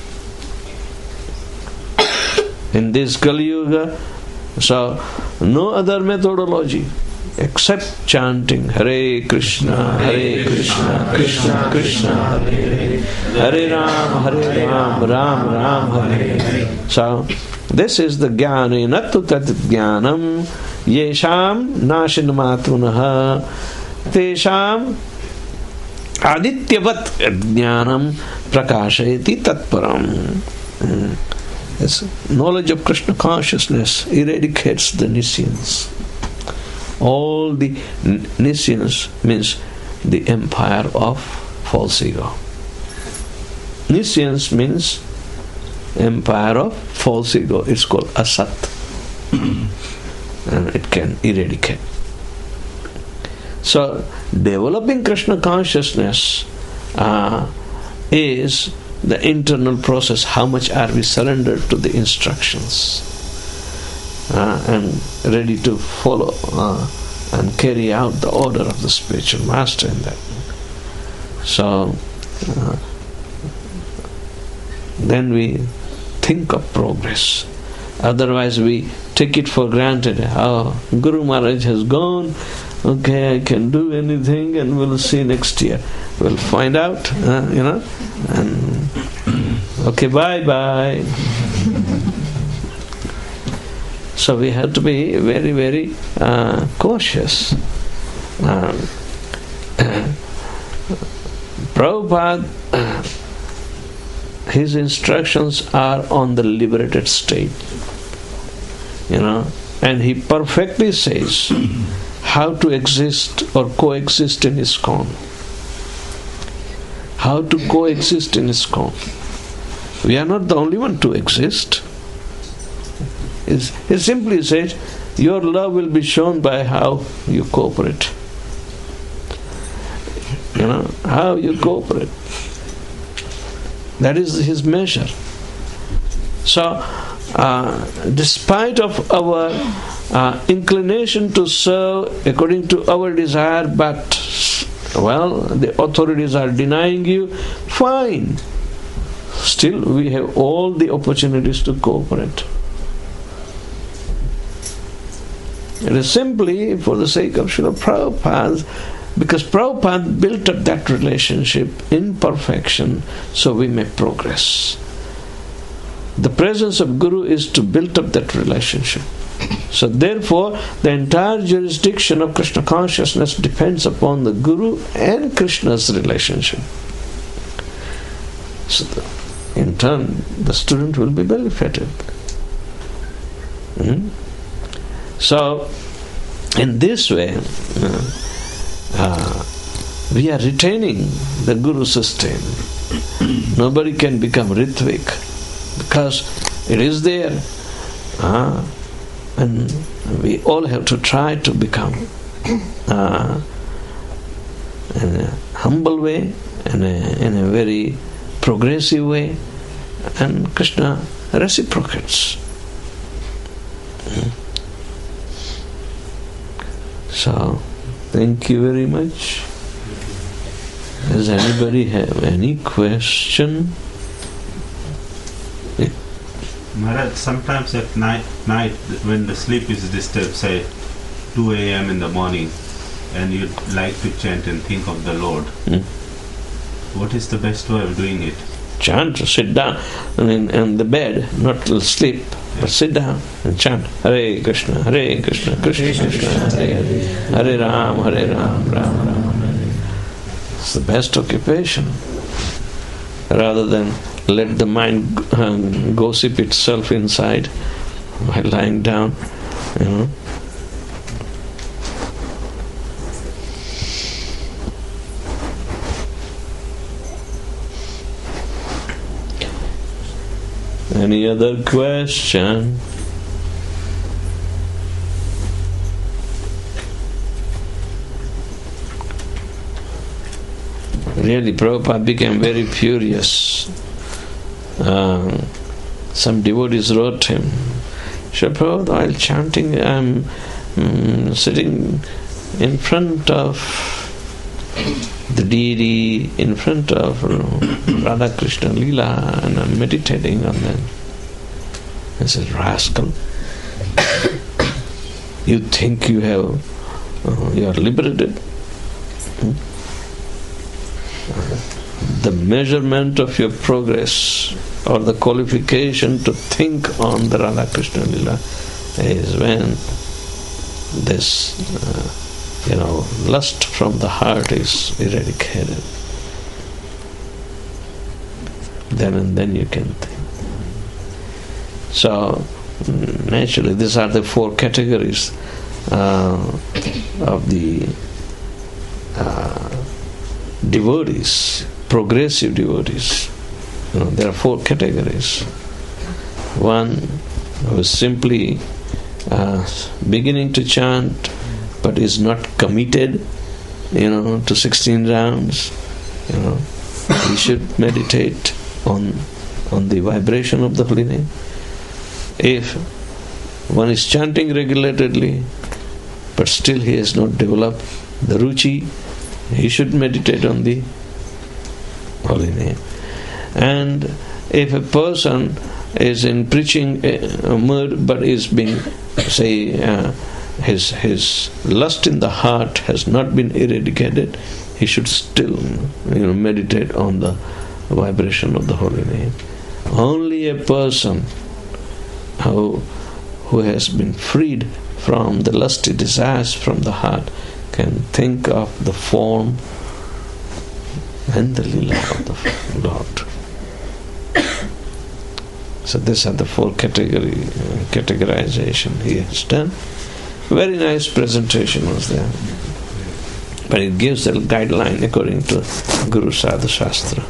In this Kali Yuga, so no other methodology except chanting Hare Krishna, Hare Krishna, Krishna Krishna, Hare Hare, Hare Ram, Hare Ram, Ram Ram, Hare Hare. So this is the jnana, nattu tat jnanam, yesham nashinamatunah, tesham adityavat jnanam prakashayati tatparam. This knowledge of Krishna consciousness eradicates the Nisyans. All the Nisyans means the empire of false ego. Nisyans means empire of false ego. It's called asat. And it can eradicate. So, developing Krishna consciousness uh, is the internal process. How much are we surrendered to the instructions uh, and ready to follow uh, and carry out the order of the spiritual master in that. So, uh, then we think of progress. Otherwise we take it for granted. Oh, Guru Maharaj has gone, okay, I can do anything and we'll see next year. We'll find out, uh, you know, and okay, bye-bye. So we have to be very, very uh, cautious. Uh, uh, Prabhupada, uh, his instructions are on the liberated state, you know, and he perfectly says how to exist or coexist in ISKCON. How to coexist in ISKCON. We are not the only one to exist. It's, it simply says, your love will be shown by how you cooperate. You know, how you cooperate. That is his measure. So, uh, despite of our uh, inclination to serve according to our desire, but well, the authorities are denying you, fine. Still, we have all the opportunities to cooperate. It is simply for the sake of Srila Prabhupada, because Prabhupada built up that relationship in perfection, so we may progress. The presence of Guru is to build up that relationship. So therefore, the entire jurisdiction of Krishna consciousness depends upon the Guru and Krishna's relationship. So the, in turn, the student will be benefited. Hmm? So, in this way, uh, uh, we are retaining the Guru system. Nobody can become Ritvik because it is there. Uh, and we all have to try to become uh, in a humble way, in a, in a very progressive way, and Krishna reciprocates. So, thank you very much. Does anybody have any question? Yeah. Maharaj, sometimes at night, night when the sleep is disturbed, say two a.m. in the morning, and you'd like to chant and think of the Lord, Hmm? what is the best way of doing it? chant, sit down in, in the bed, not sleep, but sit down and chant Hare Krishna, Hare Krishna, Krishna Krishna, Hare Hare, Hare Ram, Hare Ram, Ram Ram, Hare. It's the best occupation. Rather than let the mind um, gossip itself inside while lying down, you know. Any other question? Really, Prabhupada became very furious. Uh, some devotees wrote him, Srila Prabhupada, while chanting, I'm um, sitting in front of the deity, in front of Radha Krishna Leela, and I'm meditating on them. I said, rascal, you think you have, uh, you are liberated? Hmm? The measurement of your progress or the qualification to think on the Radha Krishna Leela is when this uh, you know, lust from the heart is eradicated. Then and then you can think. So, naturally, these are the four categories uh, of the uh, devotees, progressive devotees. You know, there are four categories. One who is simply uh, beginning to chant but is not committed, you know, to sixteen rounds. You know, he should meditate on on the vibration of the holy name. If one is chanting regularly but still he has not developed the ruchi, he should meditate on the holy name. And if a person is in preaching uh, mood but is being, say, uh, his his lust in the heart has not been eradicated, he should still, you know, meditate on the vibration of the holy name. Only a person who who has been freed from the lusty desires from the heart can think of the form and the lila of the Lord. So these are the four category uh, categorization he has done. Very nice presentation was there, but it gives a guideline according to Guru Sadhu Shastra.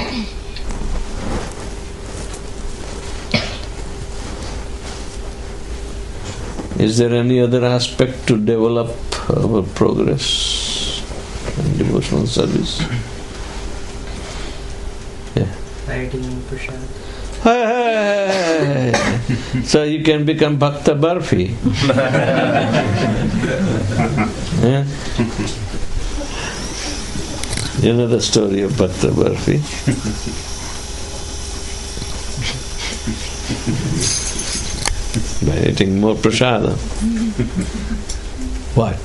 Is there any other aspect to develop our progress in devotional service? Yeah. Writing prasad. Hey, so you can become Bhakta Barfi. Yeah? You know the story of Bhakta Barfi? By eating more prasada. What?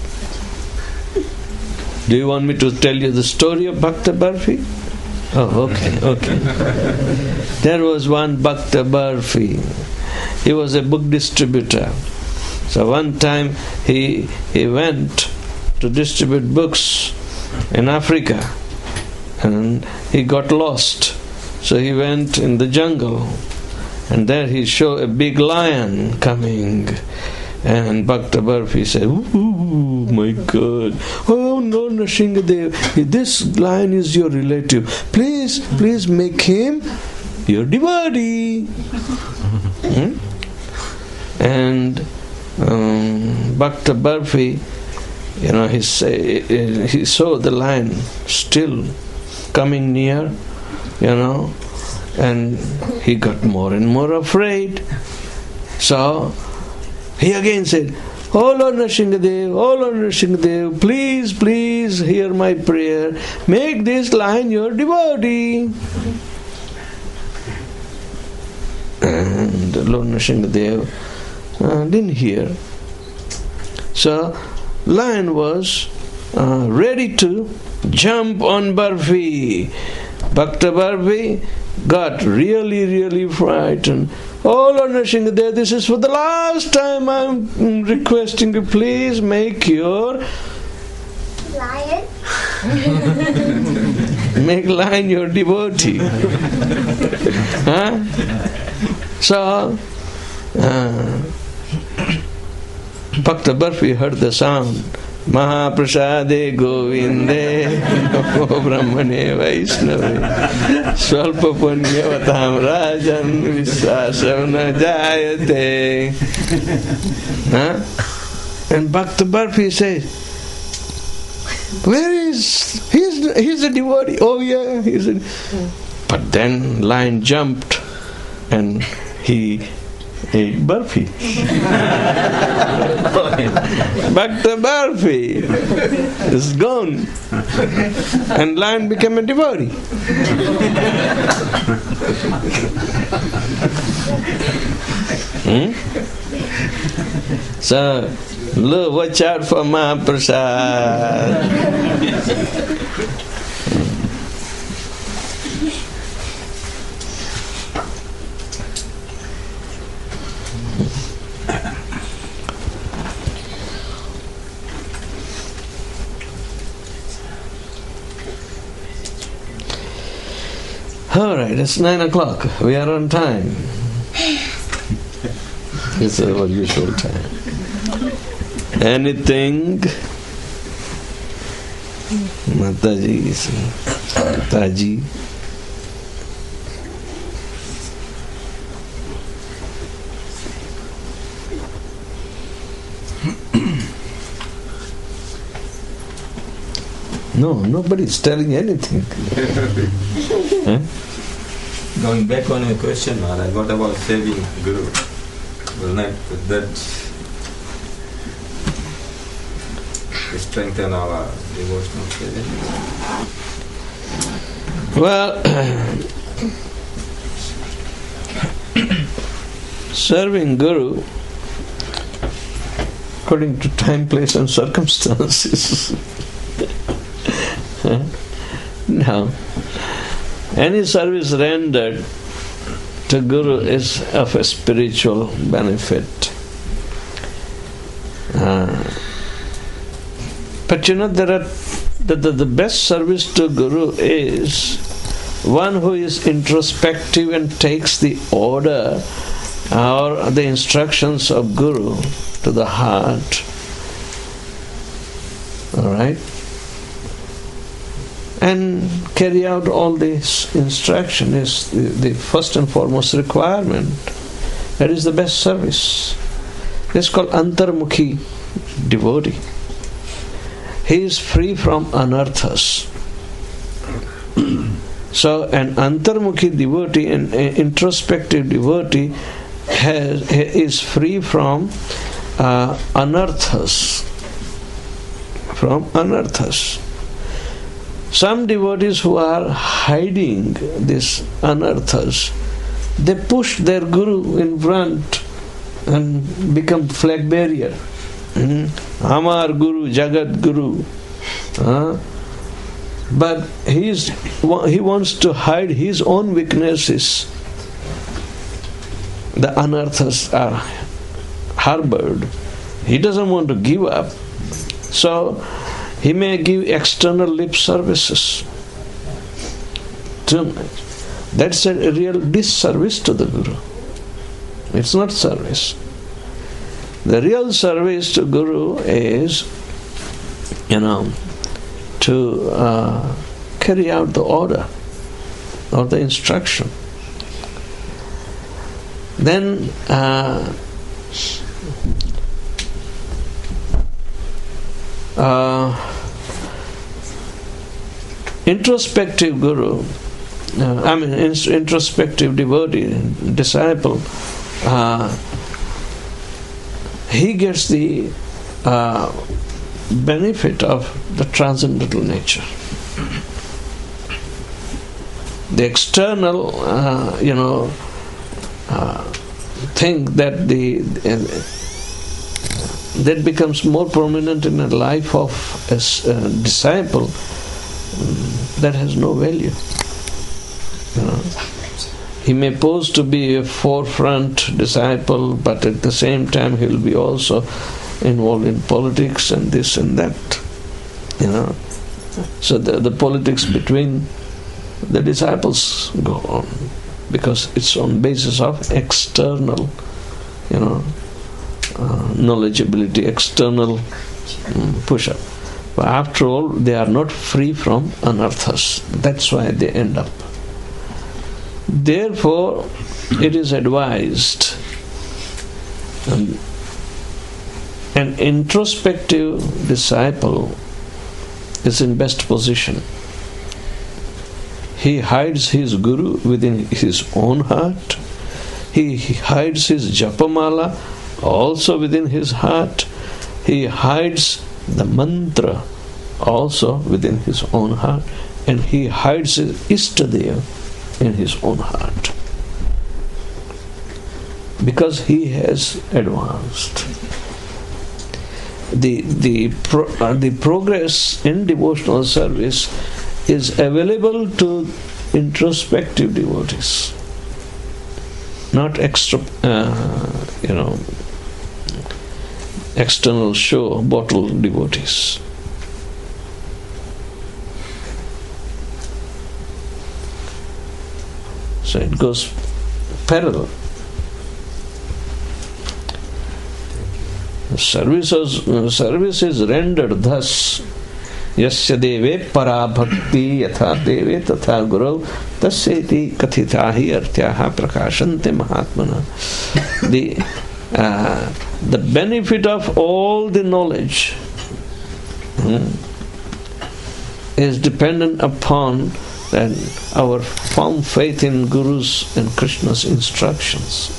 Do you want me to tell you the story of Bhakta Barfi? Oh, okay, okay. There was one Bhakta Barfi. He was a book distributor. So one time he he went to distribute books in Africa, and he got lost. So he went in the jungle, and there he saw a big lion coming. And Bhakta Barfi said, "Ooh, my God! Oh no, Nrsingadev, this lion is your relative. Please, please make him your devotee." hmm? And um, Bhakta Barfi, you know, he say, he saw the lion still coming near, you know, and he got more and more afraid. So he again said, "Oh Lord Nrsingadev, oh Lord Nrsingadev, please, please hear my prayer. Make this lion your devotee." And Lord Nrsingadev uh, didn't hear. So lion was uh, ready to jump on Barfi. Bhakta Bharvi got really, really frightened. Oh Lord Nrsimhadev, this is for the last time I'm requesting you, please make your Lion. make lion your devotee. Huh? So, uh, Bhakta Bharvi heard the sound. Mahaprasade Govinde Namo Brahmane Vaishnave Swalpa Punyavatam Rajan Visvasam na Jayate. Huh? And Bhakta Bharvi says, where is, he's, he's a devotee. Oh yeah, he's a... But then lion jumped and he ate Bharvi. Bhakta Bharvi is gone. And lion became a devotee. hmm? So, look, watch out for Mahaprasad. All right, it's nine o'clock. We are on time. It's our usual time. Anything? Mataji, Mataji. No, nobody's telling anything. Huh? Going back on your question, Maharaj, what about saving Guru? Will not that strengthen our devotional feeling? Well, serving Guru according to time, place and circumstances. No. Any service rendered to Guru is of a spiritual benefit. Uh, but you know, there are the, the, the best service to Guru is one who is introspective and takes the order or the instructions of Guru to the heart. Alright? And carry out all this instruction is the, the first and foremost requirement. That is the best service. It's called Antarmukhi devotee. He is free from anarthas. So an Antarmukhi devotee, an introspective devotee, has, is free from uh, anarthas. From anarthas. Some devotees who are hiding these anarthas, they push their Guru in front and become flag bearer. Mm-hmm. Amar Guru, Jagat Guru. Uh, but he, is, he wants to hide his own weaknesses. The anarthas are harbored. He doesn't want to give up. So, he may give external lip services. Too much. That's a real disservice to the Guru. It's not service. The real service to Guru is, you know, to uh, carry out the order or the instruction. Then uh, uh, introspective Guru, uh, I mean introspective devotee, disciple, uh, he gets the uh, benefit of the transcendental nature. The external, uh, you know, uh, thing that the uh, that becomes more prominent in the life of a uh, disciple, um, that has no value. You know, he may pose to be a forefront disciple, but at the same time he will be also involved in politics and this and that. You know, so the, the politics between the disciples go on because it's on basis of external, you know, uh, knowledgeability, external um, push-up. But after all, they are not free from anarthas. That's why they end up. Therefore, it is advised um, an introspective disciple is in best position. He hides his guru within his own heart. He hides his japamala also within his heart. He hides the mantra also within his own heart. And he hides his Ishtadev in his own heart. Because he has advanced. The, the, pro, uh, the progress in devotional service is available to introspective devotees, not extra, uh, you know, external show, bottle devotees. So it goes parallel. Service is, uh, service is rendered thus. Yasya deve para bhakti yatha deve tatha guru tasyeti kathitahi artyaha prakashante mahatmana. The, uh, the benefit of all the knowledge hmm, is dependent upon that our firm faith in Guru's and Krishna's instructions.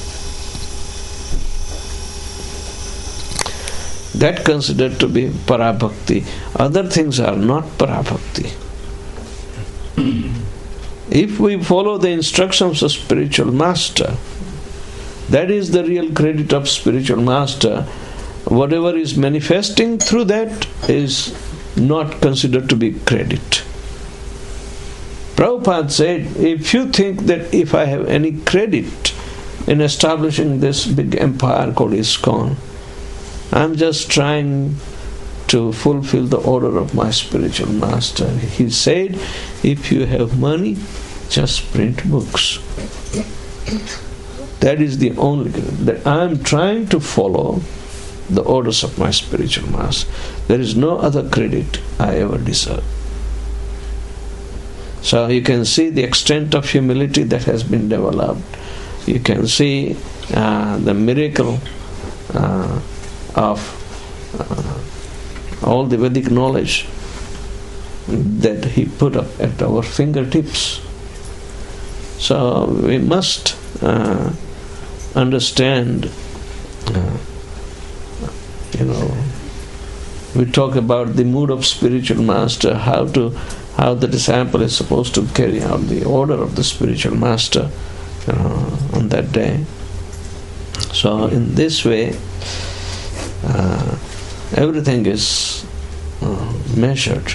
That considered to be parabhakti. Other things are not parabhakti. If we follow the instructions of spiritual master, that is the real credit of spiritual master. Whatever is manifesting through that is not considered to be credit. Prabhupada said, if you think that if I have any credit in establishing this big empire called ISKCON, I'm just trying to fulfill the order of my spiritual master. He said, if you have money, just print books. That is the only credit. That I'm trying to follow the orders of my spiritual master. There is no other credit I ever deserve. So you can see the extent of humility that has been developed. You can see uh, the miracle uh, of uh, all the Vedic knowledge that he put up at our fingertips. So we must uh, understand, uh, you know, we talk about the mood of spiritual master, how to, how the disciple is supposed to carry out the order of the spiritual master uh, on that day. So in this way, Uh, everything is uh, measured.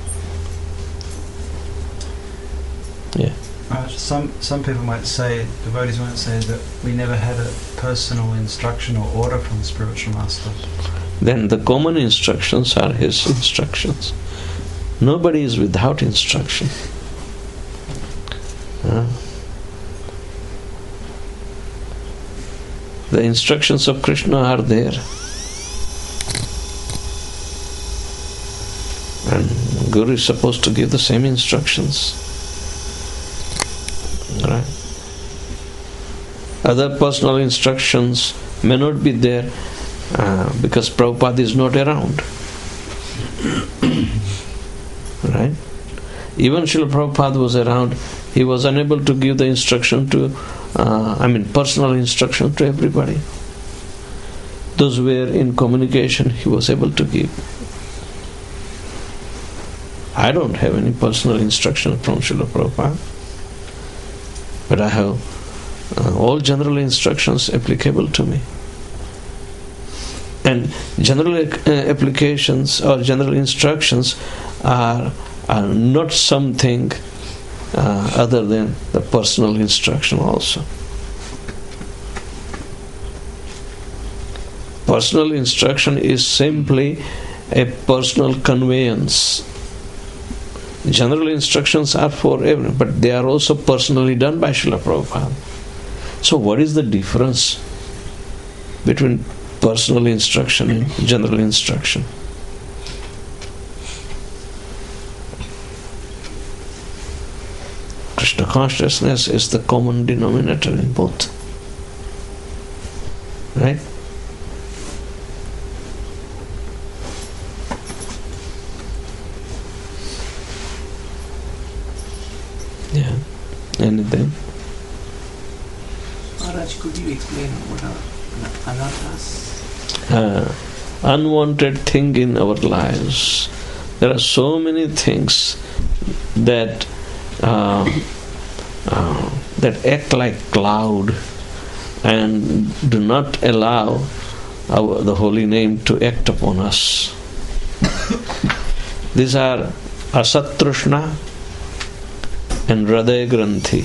Yeah. Uh, some some people might say, devotees might say that we never had a personal instruction or order from the spiritual master. Then the common instructions are his instructions. Nobody is without instruction. Uh, the instructions of Krishna are there. And Guru is supposed to give the same instructions. Right? Other personal instructions may not be there uh, because Prabhupada is not around. Right? Even Srila Prabhupada was around, he was unable to give the instruction to, uh, I mean personal instruction to everybody. Those who were in communication, he was able to give. I don't have any personal instruction from Srila Prabhupada, but I have uh, all general instructions applicable to me. And general uh, applications or general instructions are, are not something uh, other than the personal instruction also. Personal instruction is simply a personal conveyance. General instructions are for everyone, but they are also personally done by Srila Prabhupada. So what is the difference between personal instruction and general instruction? Krishna consciousness is the common denominator in both. Right? Yeah. Anything? Maharaj, could you explain what are anarthas? Uh, unwanted thing in our lives. There are so many things that uh, uh, that act like cloud and do not allow our, the holy name to act upon us. These are asatrushna and hridaya granthi.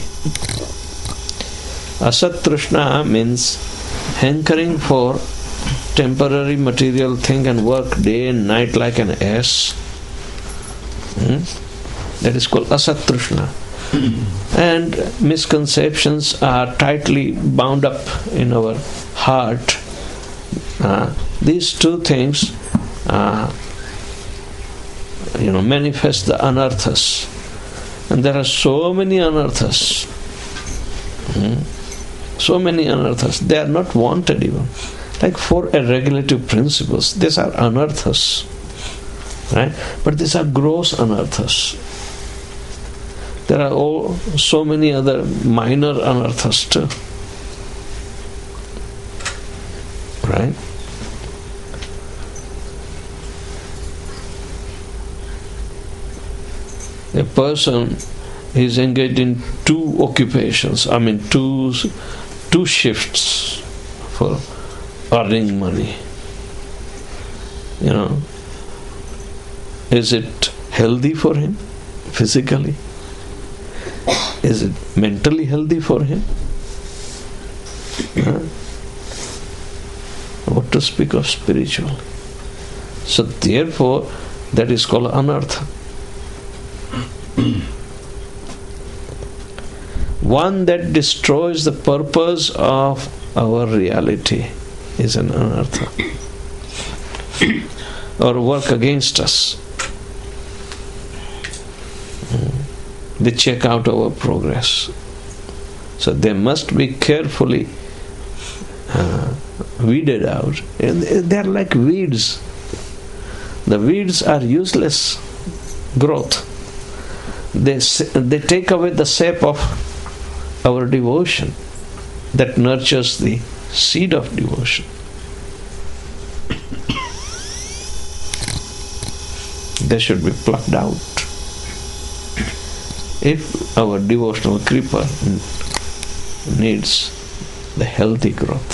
Asatrushna means hankering for temporary material thing and work day and night like an ass. Hmm? That is called asatrushna. And misconceptions are tightly bound up in our heart. Uh, these two things uh, you know, manifest the anarthas. And there are so many anarthas. Hmm? So many anarthas. They are not wanted even. Like four regulative principles. These are anarthas. Right? But these are gross anarthas. There are all, so many other minor anarthas too. Right? A person is engaged in two occupations, I mean two, two shifts for earning money. You know, is it healthy for him physically? Is it mentally healthy for him? Huh? What to speak of spiritual? So therefore, that is called anartha. One that destroys the purpose of our reality is an anartha. Or work against us. They check out our progress. So they must be carefully uh, weeded out. And they are like weeds. The weeds are useless growth. They, they take away the sap of our devotion that nurtures the seed of devotion. They should be plucked out. If our devotional creeper needs the healthy growth.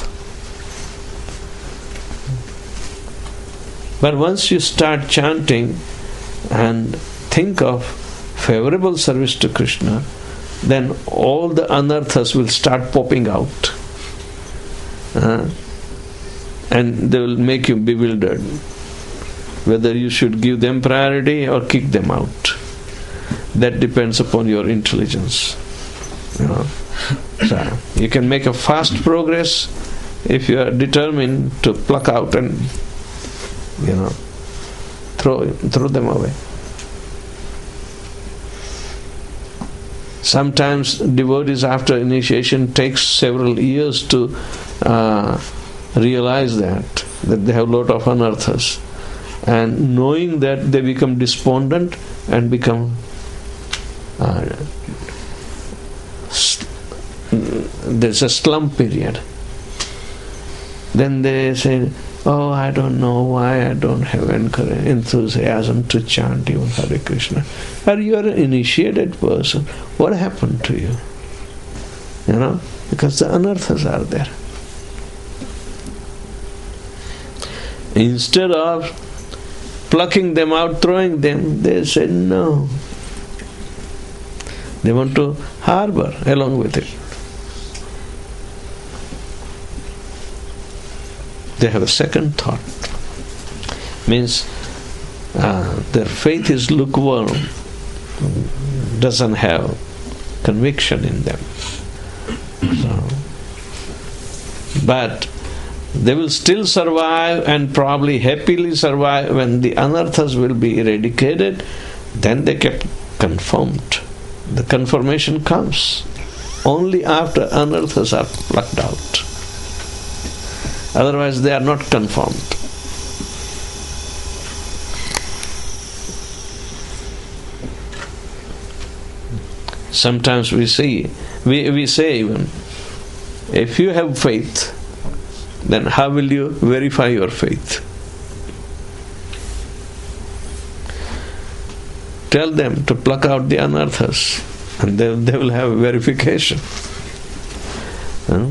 But once you start chanting and think of favorable service to Krishna, then all the anarthas will start popping out. Uh, and they will make you bewildered. Whether you should give them priority or kick them out. That depends upon your intelligence. You know. So you can make a fast progress if you are determined to pluck out and you know throw throw them away. Sometimes devotees after initiation takes several years to uh, realize that that they have a lot of anarthas, and knowing that they become despondent and become uh, st- there's a slump period. Then they say, oh, I don't know why I don't have enthusiasm to chant even Hare Krishna. Or you are an initiated person. What happened to you? You know, because the anarthas are there. Instead of plucking them out, throwing them, they say, no. They want to harbor along with it. They have a second thought. Means uh, their faith is lukewarm, doesn't have conviction in them. So, but they will still survive and probably happily survive when the anarthas will be eradicated. Then they get confirmed. The confirmation comes only after anarthas are plucked out. Otherwise they are not confirmed. Sometimes we see, we, we say even, if you have faith, then how will you verify your faith? Tell them to pluck out the anarthas, and they, they will have verification. Huh?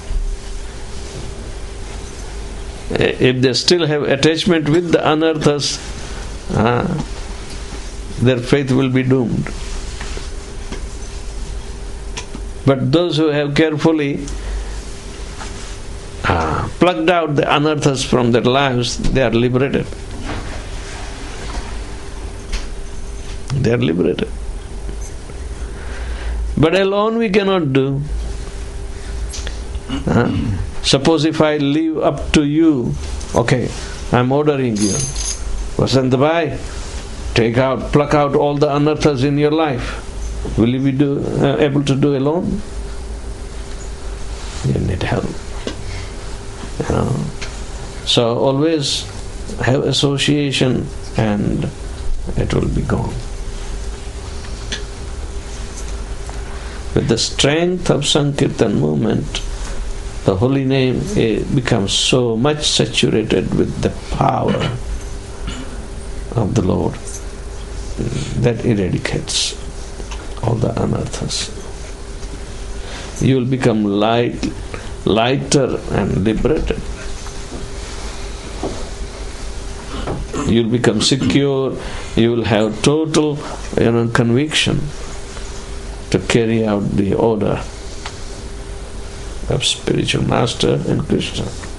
If they still have attachment with the anarthas, uh, their faith will be doomed. But those who have carefully uh, plucked out the anarthas from their lives, they are liberated. They are liberated. But alone we cannot do. Uh, suppose if I leave up to you, okay, I am ordering you, Vasantabhai, take out, pluck out all the anarthas in your life. Will you be do, uh, able to do alone? You need help. You know. So always have association and it will be gone. With the strength of Sankirtan movement, the holy name becomes so much saturated with the power of the Lord that eradicates all the anarthas. You will become light, lighter and liberated. You will become secure. You will have total, you know, conviction to carry out the order of spiritual master and Krishna.